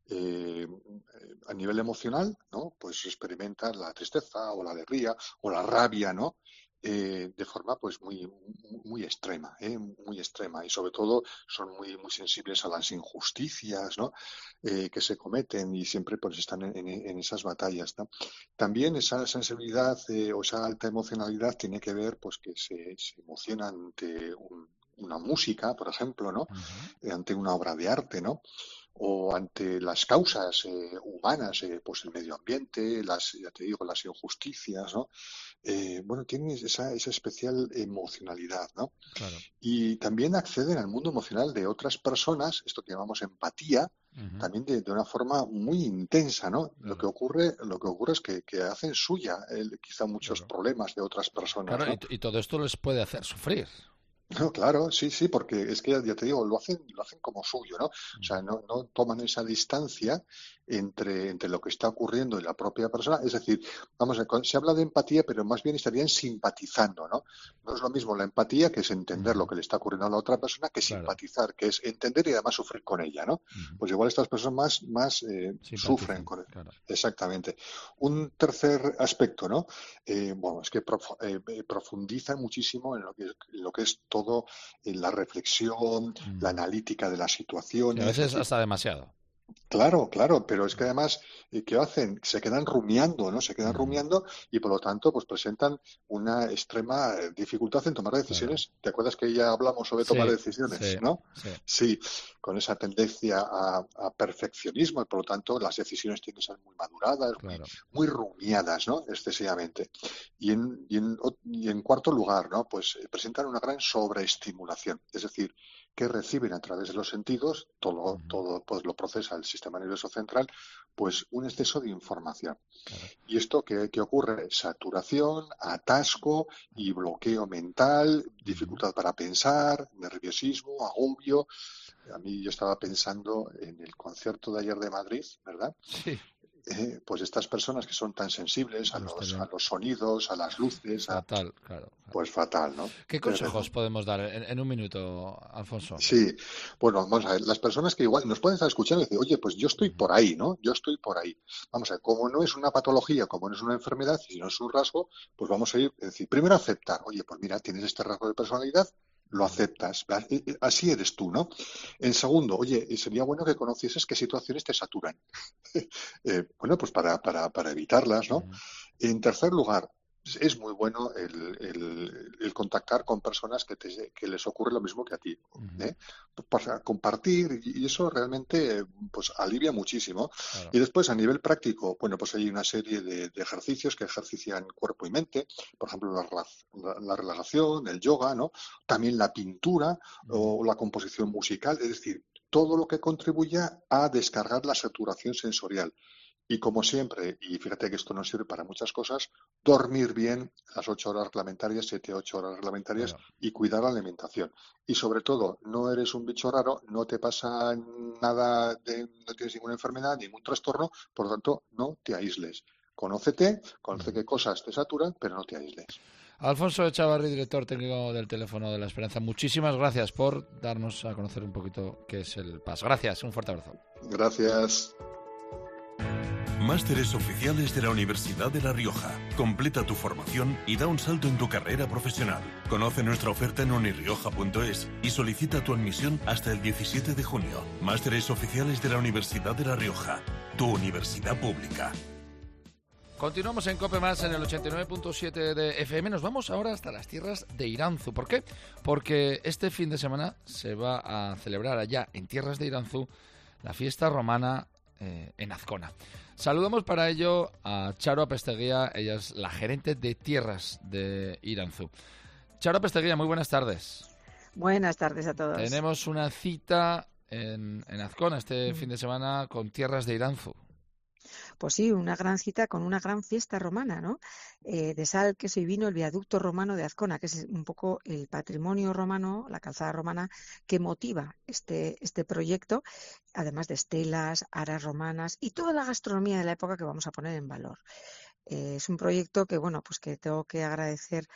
a nivel emocional, ¿no? Pues experimentan la tristeza o la alegría o la rabia, ¿no? De forma pues muy extrema, muy extrema, y sobre todo son muy sensibles a las injusticias, ¿no? Que se cometen y siempre pues están en esas batallas, ¿no? También esa sensibilidad o esa alta emocionalidad tiene que ver pues que se emocionan ante una música, por ejemplo, ¿no? Ante una obra de arte, ¿no? O ante las causas humanas, pues el medio ambiente, ya te digo, las injusticias, ¿no? Tienen esa especial emocionalidad, ¿no? Claro. Y también acceden al mundo emocional de otras personas, esto que llamamos empatía, también de una forma muy intensa, ¿no? Lo que ocurre es que hacen suya quizá muchos problemas de otras personas. Claro, ¿no? y todo esto les puede hacer sufrir. No, claro, sí, porque es que ya te digo, lo hacen como suyo, ¿no? O sea, no toman esa distancia entre lo que está ocurriendo y la propia persona. Es decir, vamos a ver, se habla de empatía, pero más bien estarían simpatizando, ¿no? No es lo mismo la empatía, que es entender lo que le está ocurriendo a la otra persona, que simpatizar, que es entender y además sufrir con ella, ¿no? Pues igual estas personas más sufren con ella. Claro. Exactamente. Un tercer aspecto, ¿no? Es que profundizan muchísimo en lo que es todo la reflexión, la analítica de la situación. Y a veces hasta demasiado. Claro, claro, pero es que además, ¿qué hacen? Se quedan rumiando, ¿no? Se quedan rumiando y por lo tanto, pues presentan una extrema dificultad en tomar Claro. decisiones. ¿Te acuerdas que ya hablamos sobre tomar Sí, decisiones, sí, no? sí. Sí, con esa tendencia a perfeccionismo y por lo tanto las decisiones tienen que ser muy maduradas, Claro. muy rumiadas, ¿no? Excesivamente. Y en cuarto lugar, ¿no? Pues presentan una gran sobreestimulación, es decir, que reciben a través de los sentidos, todo pues lo procesa el sistema nervioso central, pues un exceso de información. Claro. ¿Y esto qué ocurre? Saturación, atasco y bloqueo mental, dificultad para pensar, nerviosismo, agobio. A mí yo estaba pensando en el concierto de ayer de Madrid, ¿verdad? Sí, Pues estas personas que son tan sensibles a no a estarían los sonidos, a las luces, fatal, claro. pues fatal, ¿no? ¿Qué consejos podemos dar en un minuto, Alfonso? Sí, bueno, vamos a ver, las personas que igual nos pueden estar escuchando y decir, oye, pues yo estoy por ahí, ¿no? Yo estoy por ahí. Vamos a ver, como no es una patología, como no es una enfermedad, y no es un rasgo, pues vamos a ir, es decir, primero aceptar, oye, pues mira, tienes este rasgo de personalidad, lo aceptas, así eres tú, ¿no? En segundo, oye, sería bueno que conocieses qué situaciones te saturan. Bueno, pues para evitarlas, ¿no? En tercer lugar, es muy bueno el contactar con personas que les ocurre lo mismo que a ti, ¿eh? Para compartir y eso realmente pues alivia muchísimo. Claro. Y después a nivel práctico, bueno, pues hay una serie de ejercicios que ejercician cuerpo y mente, por ejemplo la relajación, el yoga, ¿no? También la pintura o la composición musical, es decir, todo lo que contribuya a descargar la saturación sensorial. Y como siempre, y fíjate que esto nos sirve para muchas cosas, dormir bien las 8 horas reglamentarias, 7, 8 horas reglamentarias Claro. y cuidar la alimentación. Y sobre todo, no eres un bicho raro, no te pasa nada, no tienes ninguna enfermedad, ningún trastorno, por lo tanto, no te aísles. Conoce qué cosas te saturan, pero no te aísles. Alfonso Echavarri, director técnico del Teléfono de la Esperanza, muchísimas gracias por darnos a conocer un poquito qué es el PAS. Gracias, un fuerte abrazo. Gracias. Másteres oficiales de la Universidad de La Rioja. Completa tu formación y da un salto en tu carrera profesional. Conoce nuestra oferta en unirioja.es y solicita tu admisión hasta el 17 de junio. Másteres oficiales de la Universidad de La Rioja. Tu universidad pública. Continuamos en COPE Más en el 89.7 de FM. Nos vamos ahora hasta las tierras de Iranzu. ¿Por qué? Porque este fin de semana se va a celebrar allá en tierras de Iranzu la fiesta romana en Azcona. Saludamos para ello a Charo Apesteguía, ella es la gerente de tierras de Iranzu. Charo Apesteguía, muy buenas tardes. Buenas tardes a todos. Tenemos una cita en Azcona este fin de semana con tierras de Iranzu. Pues sí, una gran cita con una gran fiesta romana, ¿no? De sal, queso y vino, el viaducto romano de Azcona, que es un poco el patrimonio romano, la calzada romana, que motiva este proyecto, además de estelas, aras romanas y toda la gastronomía de la época que vamos a poner en valor. Es un proyecto que, bueno, pues que tengo que agradecer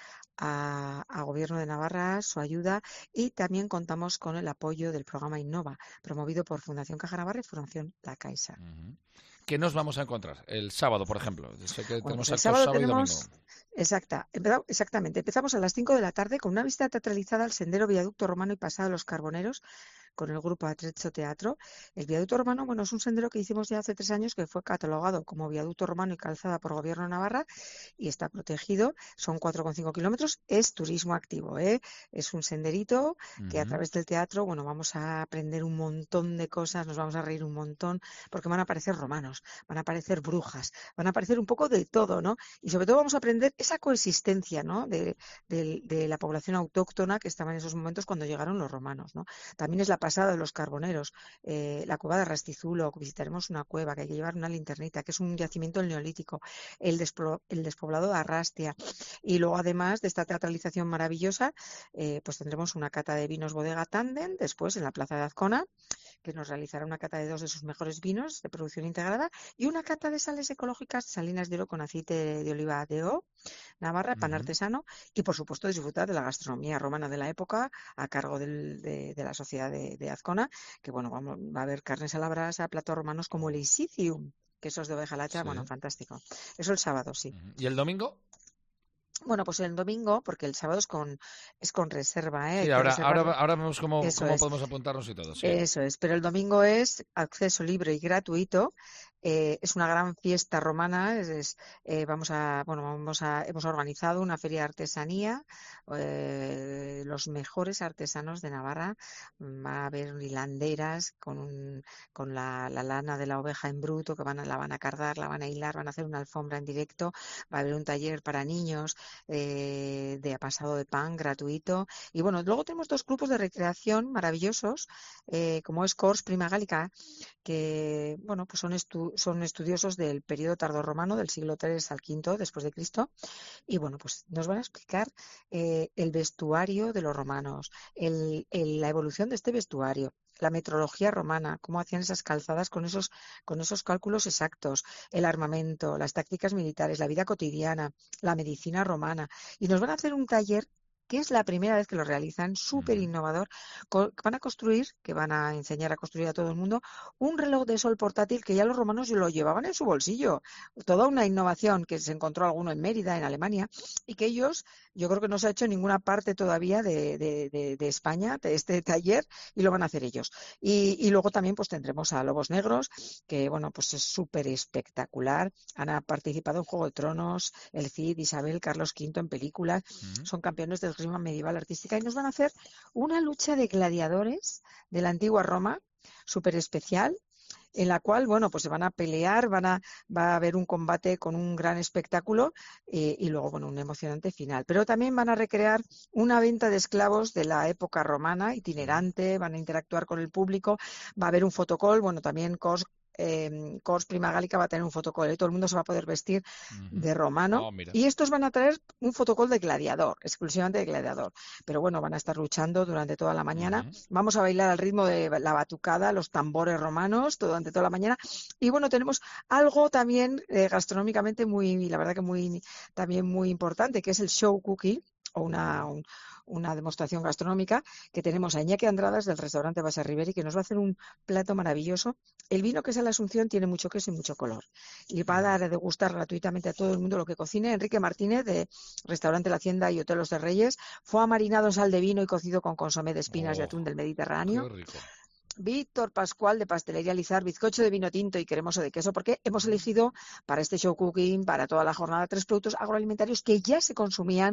a Gobierno de Navarra su ayuda y también contamos con el apoyo del programa Innova, promovido por Fundación Caja Navarra y Fundación La Caixa. ¿Qué nos vamos a encontrar el sábado, por ejemplo? Sé que tenemos el actos sábado y domingo. Exactamente. Empezamos a las 5 de la tarde con una visita teatralizada al Sendero Viaducto Romano y Pasado de los Carboneros con el grupo Atrezzo Teatro. El viaducto romano, bueno, es un sendero que hicimos ya hace 3 años que fue catalogado como viaducto romano y calzada por Gobierno de Navarra y está protegido. Son 4,5 kilómetros. Es turismo activo, ¿eh? Es un senderito que a través del teatro, bueno, vamos a aprender un montón de cosas, nos vamos a reír un montón, porque van a aparecer romanos, van a aparecer brujas, van a aparecer un poco de todo, ¿no? Y sobre todo vamos a aprender esa coexistencia, ¿no? De la población autóctona que estaba en esos momentos cuando llegaron los romanos, ¿no? También es la pasada de los carboneros, la cueva de Rastizulo, visitaremos una cueva que hay que llevar una linternita, que es un yacimiento del Neolítico, el despoblado de Arrastia, y luego además de esta teatralización maravillosa, pues tendremos una cata de vinos bodega Tandem, después en la plaza de Azcona, que nos realizará una cata de 2 de sus mejores vinos de producción integrada y una cata de sales ecológicas, salinas de oro con aceite de oliva de O, Navarra, pan artesano y por supuesto disfrutar de la gastronomía romana de la época a cargo de la sociedad de Azcona, que bueno, va a haber carnes a la brasa, platos romanos como el isicium, quesos de oveja lacha, bueno, fantástico. Eso el sábado, sí. ¿Y el domingo? Bueno, pues el domingo, porque el sábado es con reserva, ¿eh? Sí, ahora vemos cómo podemos apuntarnos y todo. Sí. Eso es, pero el domingo es acceso libre y gratuito. Es una gran fiesta romana. Hemos organizado una feria de artesanía. Los mejores artesanos de Navarra. Va a haber hilanderas con la lana de la oveja en bruto que la van a cardar, la van a hilar, van a hacer una alfombra en directo. Va a haber un taller para niños de pasado de pan gratuito. Y bueno, luego tenemos 2 grupos de recreación maravillosos, como es Cors Prima Gallica, que bueno, pues son estudiosos del periodo tardorromano del siglo III al V después de Cristo, y bueno, pues nos van a explicar el vestuario de los romanos, la evolución de este vestuario, la metrología romana, cómo hacían esas calzadas con esos cálculos exactos, el armamento, las tácticas militares, la vida cotidiana, la medicina romana, y nos van a hacer un taller que es la primera vez que lo realizan, súper innovador. Van a enseñar a construir a todo el mundo un reloj de sol portátil que ya los romanos lo llevaban en su bolsillo. Toda una innovación que se encontró alguno en Mérida, en Alemania, y que ellos, yo creo que no se ha hecho en ninguna parte todavía de España, de este taller, y lo van a hacer ellos. Y luego también pues tendremos a Lobos Negros, que bueno, pues es súper espectacular. Han participado en Juego de Tronos, el Cid, Isabel, Carlos V en películas. Son campeones del esgrima medieval artística y nos van a hacer una lucha de gladiadores de la antigua Roma, súper especial, en la cual, bueno, pues se van a pelear, va a haber un combate con un gran espectáculo y luego, bueno, un emocionante final. Pero también van a recrear una venta de esclavos de la época romana, itinerante, van a interactuar con el público, va a haber un fotocall, bueno, también Cors Prima Gallica va a tener un fotocall, todo el mundo se va a poder vestir de romano, y estos van a traer un fotocall de gladiador, exclusivamente de gladiador, pero bueno, van a estar luchando durante toda la mañana. Vamos a bailar al ritmo de la batucada, los tambores romanos durante toda la mañana, y bueno, tenemos algo también gastronómicamente la verdad que también muy importante, que es el show cooking, o una demostración gastronómica, que tenemos a Iñaki Andradas del restaurante Basa Riveri, que nos va a hacer un plato maravilloso. El vino que es a la Asunción tiene mucho queso y mucho color, y va a dar a degustar gratuitamente a todo el mundo lo que cocine. Enrique Martínez de restaurante La Hacienda y Hotel Los de Reyes, fue marinado en sal de vino y cocido con consomé de espinas y atún del Mediterráneo. Qué rico. Víctor Pascual de Pastelería Lizar, bizcocho de vino tinto y cremoso de queso, porque hemos elegido para este show cooking, para toda la jornada, 3 productos agroalimentarios que ya se consumían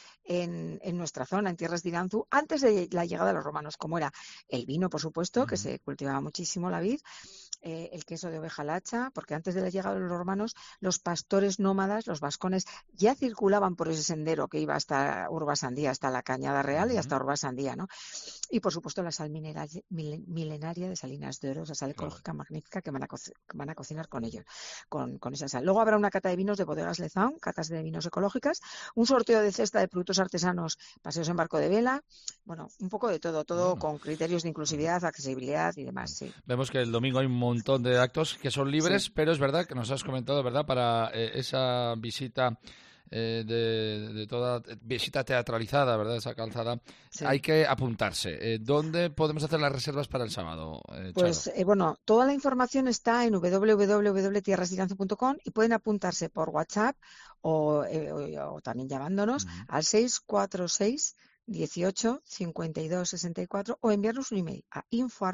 en nuestra zona, en tierras de Iranzu, antes de la llegada de los romanos, como era el vino, por supuesto, que se cultivaba muchísimo la vid, el queso de oveja lacha, porque antes de la llegada de los romanos, los pastores nómadas, los vascones, ya circulaban por ese sendero que iba hasta Urbasandía, hasta la Cañada Real y hasta Urbasandía, ¿no? Y por supuesto la sal milenaria de Salinas de Oro, esa sal ecológica magnífica que van a cocinar con ellos, con esa sal. Luego habrá una cata de vinos de Bodegas Lezán, catas de vinos ecológicas, un sorteo de cesta de productos artesanos, paseos en barco de vela, bueno, un poco de todo con criterios de inclusividad, accesibilidad y demás, sí. Vemos que el domingo hay un montón de actos que son libres, pero es verdad que nos has comentado, ¿verdad?, para esa visita de toda visita teatralizada, ¿verdad?, esa calzada, hay que apuntarse. ¿Dónde podemos hacer las reservas para el sábado, Pues bueno, toda la información está en www.tierrasdiranzu.com y pueden apuntarse por WhatsApp o también llamándonos al 646 18 52 64 o enviarnos un email a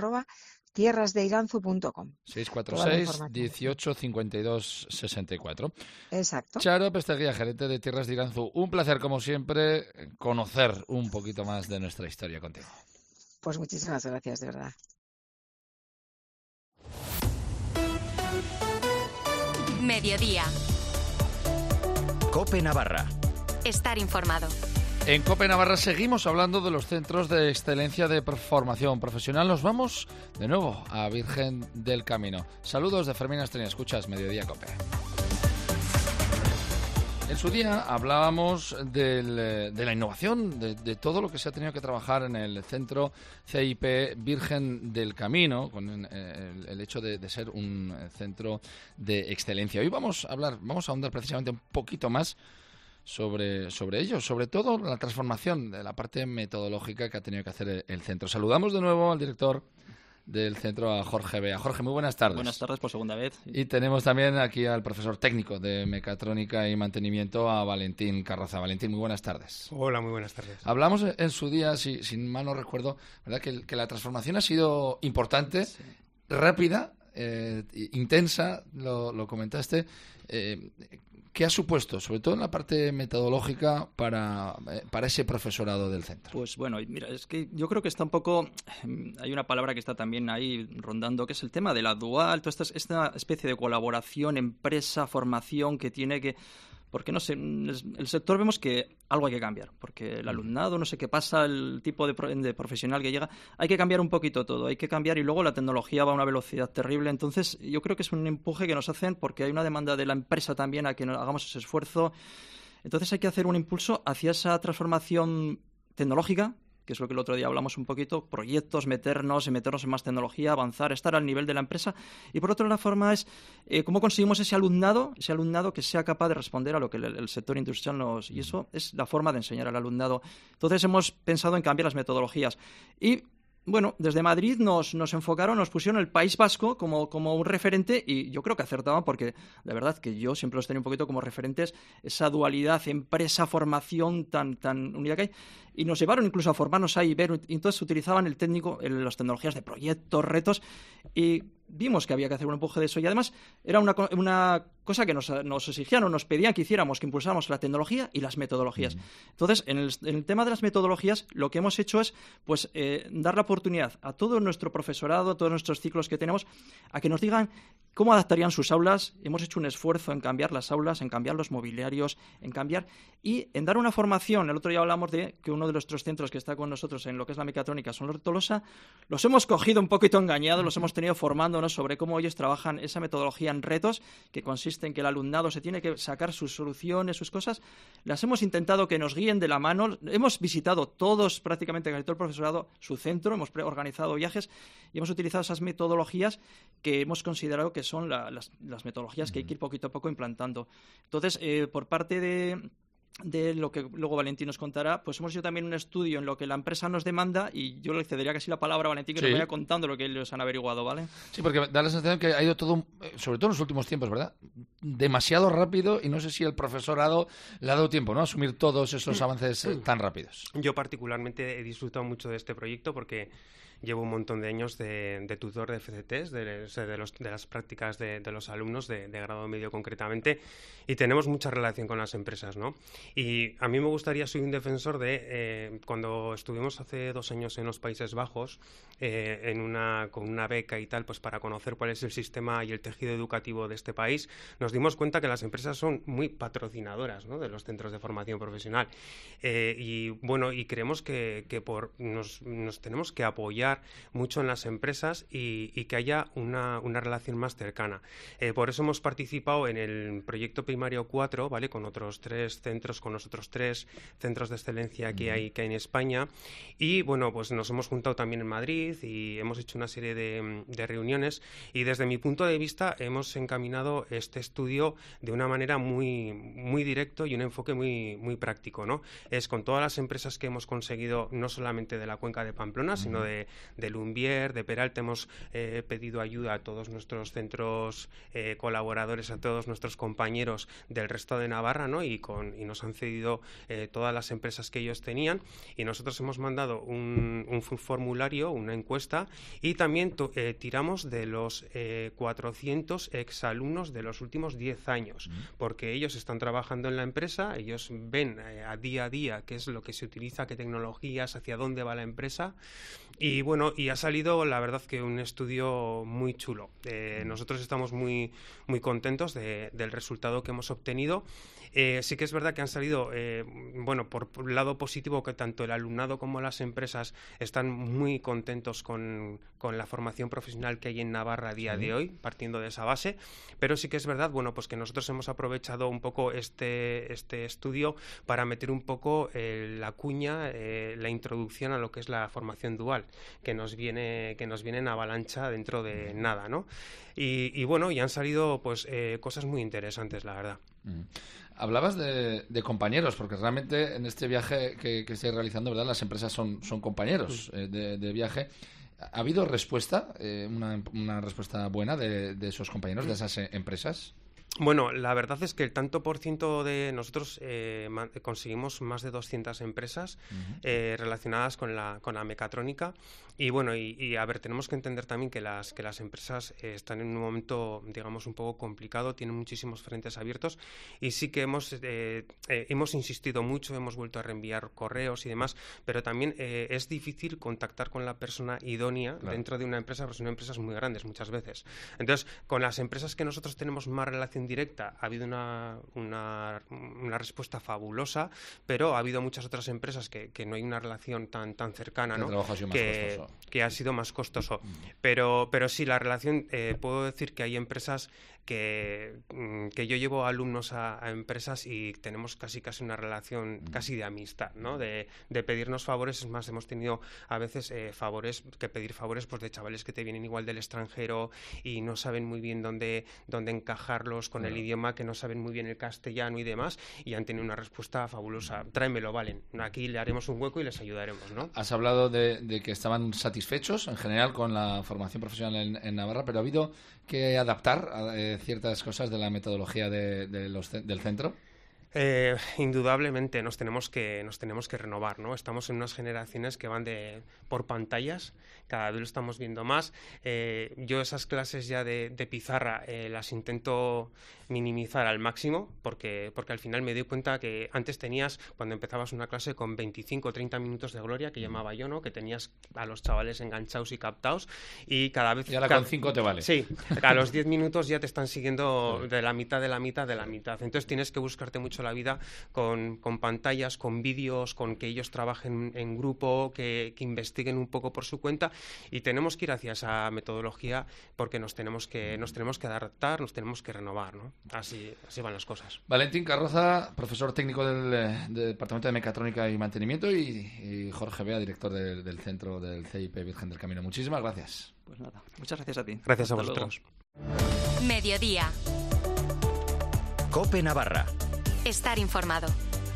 info@tierrasdeiranzu.com. 646 18 52 64. Exacto. Charo Pesteguía, gerente de Tierras de Iranzu. Un placer, como siempre, conocer un poquito más de nuestra historia contigo. Pues muchísimas gracias, de verdad. Mediodía. COPE Navarra. Estar informado. En COPE Navarra seguimos hablando de los centros de excelencia de formación profesional. Nos vamos de nuevo a Virgen del Camino. Saludos de Fermín Astreña. Escuchas Mediodía COPE. En su día hablábamos de la innovación, de todo lo que se ha tenido que trabajar en el centro CIP Virgen del Camino, con el hecho de ser un centro de excelencia. Hoy vamos a ahondar precisamente un poquito más sobre ello, sobre todo la transformación de la parte metodológica que ha tenido que hacer el centro. Saludamos de nuevo al director del centro, a Jorge Bea. Jorge, muy buenas tardes. Buenas tardes por segunda vez. Y tenemos también aquí al profesor técnico de mecatrónica y mantenimiento, a Valentín Carroza. Valentín, muy buenas tardes. Hola, muy buenas tardes. Hablamos en su día, si mal no recuerdo, ¿verdad? Que la transformación ha sido importante, sí, rápida, intensa, lo comentaste. ¿Qué ha supuesto, sobre todo en la parte metodológica, para ese profesorado del centro? Pues bueno, mira, es que yo creo que está un poco... Hay una palabra que está también ahí rondando, que es el tema de la dual, toda esta especie de colaboración, empresa, formación que tiene que... Porque, no sé, el sector vemos que algo hay que cambiar, porque el alumnado, no sé qué pasa, el tipo de profesional que llega, hay que cambiar un poquito todo, hay que cambiar, y luego la tecnología va a una velocidad terrible. Entonces, yo creo que es un empuje que nos hacen porque hay una demanda de la empresa también a que hagamos ese esfuerzo. Entonces hay que hacer un impulso hacia esa transformación tecnológica, que es lo que el otro día hablamos un poquito, proyectos, meternos en más tecnología, avanzar, estar al nivel de la empresa. Y por otro, la forma es cómo conseguimos ese alumnado que sea capaz de responder a lo que el sector industrial nos... Y eso es la forma de enseñar al alumnado. Entonces hemos pensado en cambiar las metodologías. Y bueno, desde Madrid nos enfocaron, nos pusieron el País Vasco como un referente, y yo creo que acertaban, porque de verdad que yo siempre los tenía un poquito como referentes, esa dualidad empresa-formación tan unida que hay, y nos llevaron incluso a formarnos ahí, y entonces utilizaban las tecnologías de proyectos, retos, y vimos que había que hacer un empuje de eso, y además era una cosa que nos exigían o nos pedían que hiciéramos, que impulsáramos la tecnología y las metodologías. Entonces, en el tema de las metodologías, lo que hemos hecho es pues dar la oportunidad a todo nuestro profesorado, a todos nuestros ciclos que tenemos, a que nos digan cómo adaptarían sus aulas. Hemos hecho un esfuerzo en cambiar las aulas, en cambiar los mobiliarios, y en dar una formación. El otro día hablamos de que uno de nuestros centros que está con nosotros en lo que es la mecatrónica son los de Tolosa. Los hemos cogido un poquito engañados, los hemos tenido formándonos sobre cómo ellos trabajan esa metodología en retos, que consiste en que el alumnado se tiene que sacar sus soluciones, sus cosas. Las hemos intentado que nos guíen de la mano. Hemos visitado todos, prácticamente casi todo el profesorado, su centro, hemos organizado viajes y hemos utilizado esas metodologías que hemos considerado que son las metodologías que hay que ir poquito a poco implantando. Entonces, por parte de lo que luego Valentín nos contará, pues hemos hecho también un estudio en lo que la empresa nos demanda, y yo le cedería casi la palabra a Valentín que nos vaya contando lo que ellos han averiguado, ¿vale? Sí, porque da la sensación que ha ido todo, sobre todo en los últimos tiempos, ¿verdad?, demasiado rápido, y no sé si el profesorado le ha dado tiempo, ¿no?, a asumir todos esos avances tan rápidos. Yo particularmente he disfrutado mucho de este proyecto porque llevo un montón de años de tutor de FCTs, de las prácticas de los alumnos de grado medio concretamente, y tenemos mucha relación con las empresas, ¿no? Y a mí me gustaría, soy un defensor de cuando estuvimos hace 2 años en los Países Bajos con una beca y tal, pues para conocer cuál es el sistema y el tejido educativo de este país, nos dimos cuenta que las empresas son muy patrocinadoras, ¿no?, de los centros de formación profesional, y bueno, y creemos que nos tenemos que apoyar mucho en las empresas y que haya una relación más cercana. Por eso hemos participado en el proyecto Primario 4, ¿vale?, con otros 3 centros, con los otros 3 centros de excelencia que hay en España, y bueno, pues nos hemos juntado también en Madrid y hemos hecho una serie de reuniones, y desde mi punto de vista hemos encaminado este estudio de una manera muy, muy directo y un enfoque muy, muy práctico, ¿no? Es con todas las empresas que hemos conseguido, no solamente de la cuenca de Pamplona, sino de Lumbier, de Peralta. Hemos pedido ayuda a todos nuestros centros colaboradores, a todos nuestros compañeros del resto de Navarra, ¿no?, y nos han cedido todas las empresas que ellos tenían, y nosotros hemos mandado un formulario, una encuesta, y también tiramos de los 400 exalumnos de los últimos 10 años, porque ellos están trabajando en la empresa, ellos ven a día qué es lo que se utiliza, qué tecnologías, hacia dónde va la empresa. Y bueno, y ha salido, la verdad, que un estudio muy chulo. Nosotros estamos muy, muy contentos del resultado que hemos obtenido. Sí que es verdad que han salido, por el lado positivo, que tanto el alumnado como las empresas están muy contentos con la formación profesional que hay en Navarra a día de hoy, partiendo de esa base. Pero sí que es verdad, pues que nosotros hemos aprovechado un poco este estudio para meter un poco la cuña, la introducción a lo que es la formación dual, que nos viene en avalancha dentro de nada, ¿no? Y bueno, y han salido pues cosas muy interesantes, la verdad. Hablabas de compañeros, porque realmente en este viaje que estáis realizando, ¿verdad?, las empresas son compañeros de viaje. ¿Ha habido respuesta, una respuesta buena de esos compañeros, de esas empresas? Bueno, la verdad es que el tanto por ciento de nosotros conseguimos más de 200 empresas relacionadas con la mecatrónica y bueno, y a ver, tenemos que entender también que las empresas están en un momento, digamos, un poco complicado, tienen muchísimos frentes abiertos y sí que hemos insistido mucho, hemos vuelto a reenviar correos y demás, pero también es difícil contactar con la persona idónea dentro de una empresa, porque son empresas muy grandes muchas veces. Entonces, con las empresas que nosotros tenemos más relación directa ha habido una respuesta fabulosa, pero ha habido muchas otras empresas que no hay una relación tan cercana, ¿no? Que ha sido más costoso. Pero sí, la relación, puedo decir que hay empresas que yo llevo alumnos a empresas y tenemos casi una relación casi de amistad, ¿no? De pedirnos favores. Es más, hemos tenido a veces pedir favores pues de chavales que te vienen igual del extranjero y no saben muy bien dónde encajarlos con el idioma, que no saben muy bien el castellano y demás, y han tenido una respuesta fabulosa. Tráemelo, valen. Aquí le haremos un hueco y les ayudaremos, ¿no? Has hablado de que estaban satisfechos en general con la formación profesional en Navarra, pero ¿ha habido que adaptar ciertas cosas de la metodología del centro? Indudablemente nos tenemos que renovar, ¿no? Estamos en unas generaciones que van por pantallas, cada vez lo estamos viendo más. Yo esas clases ya de pizarra las intento minimizar al máximo porque al final me doy cuenta que antes tenías, cuando empezabas una clase con 25 o 30 minutos de gloria, que llamaba yo, ¿no? Que tenías a los chavales enganchados y captados y cada vez... Y ahora con 5 te vale. Sí, a los 10 minutos ya te están siguiendo de la mitad. Entonces tienes que buscarte mucho la vida con pantallas, con vídeos, con que ellos trabajen en grupo, que investiguen un poco por su cuenta, y tenemos que ir hacia esa metodología porque nos tenemos que adaptar, nos tenemos que renovar, ¿no? Así van las cosas. Valentín Carroza, profesor técnico del Departamento de Mecatrónica y Mantenimiento, y Jorge Bea, director del centro del CIP Virgen del Camino. Muchísimas gracias. Pues nada, muchas gracias a ti. Gracias a vosotros. Mediodía. COPE Navarra. Estar informado.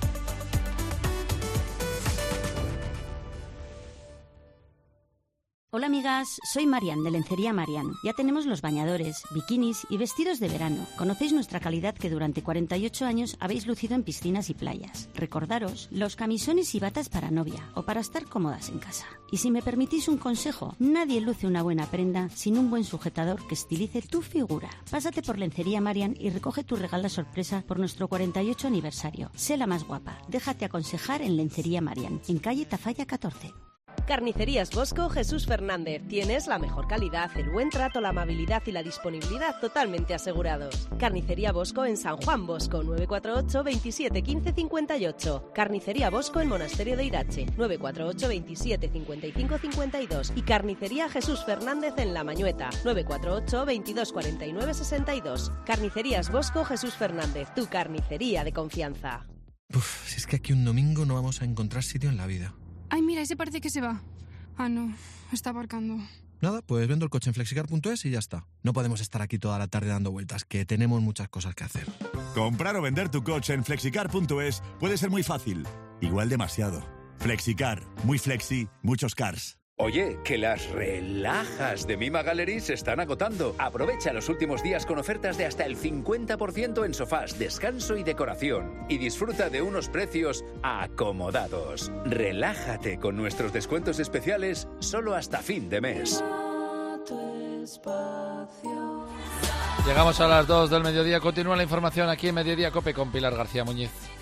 Hola amigas, soy Marian de Lencería Marian. Ya tenemos los bañadores, bikinis y vestidos de verano. Conocéis nuestra calidad que durante 48 años habéis lucido en piscinas y playas. Recordaros los camisones y batas para novia o para estar cómodas en casa. Y si me permitís un consejo, nadie luce una buena prenda sin un buen sujetador que estilice tu figura. Pásate por Lencería Marian y recoge tu regalo sorpresa por nuestro 48 aniversario. Sé la más guapa. Déjate aconsejar en Lencería Marian, en calle Tafalla 14. Carnicerías Bosco Jesús Fernández. Tienes la mejor calidad, el buen trato, la amabilidad y la disponibilidad totalmente asegurados. Carnicería Bosco en San Juan Bosco, 948 27 15 58. Carnicería Bosco en Monasterio de Irache, 948 27 55 52. Y Carnicería Jesús Fernández en La Mañueta, 948 22 49 62. Carnicerías Bosco Jesús Fernández, tu carnicería de confianza. Si es que aquí un domingo no vamos a encontrar sitio en la vida. Ay, mira, ese parece que se va. Ah, no, está aparcando. Nada, pues vendo el coche en flexicar.es y ya está. No podemos estar aquí toda la tarde dando vueltas, que tenemos muchas cosas que hacer. Comprar o vender tu coche en flexicar.es puede ser muy fácil. Igual demasiado. Flexicar. Muy flexi, muchos cars. Oye, que las relajas de Mima Gallery se están agotando. Aprovecha los últimos días con ofertas de hasta el 50% en sofás, descanso y decoración. Y disfruta de unos precios acomodados. Relájate con nuestros descuentos especiales solo hasta fin de mes. Llegamos a las 2 del mediodía. Continúa la información aquí en Mediodía COPE con Pilar García Muñiz.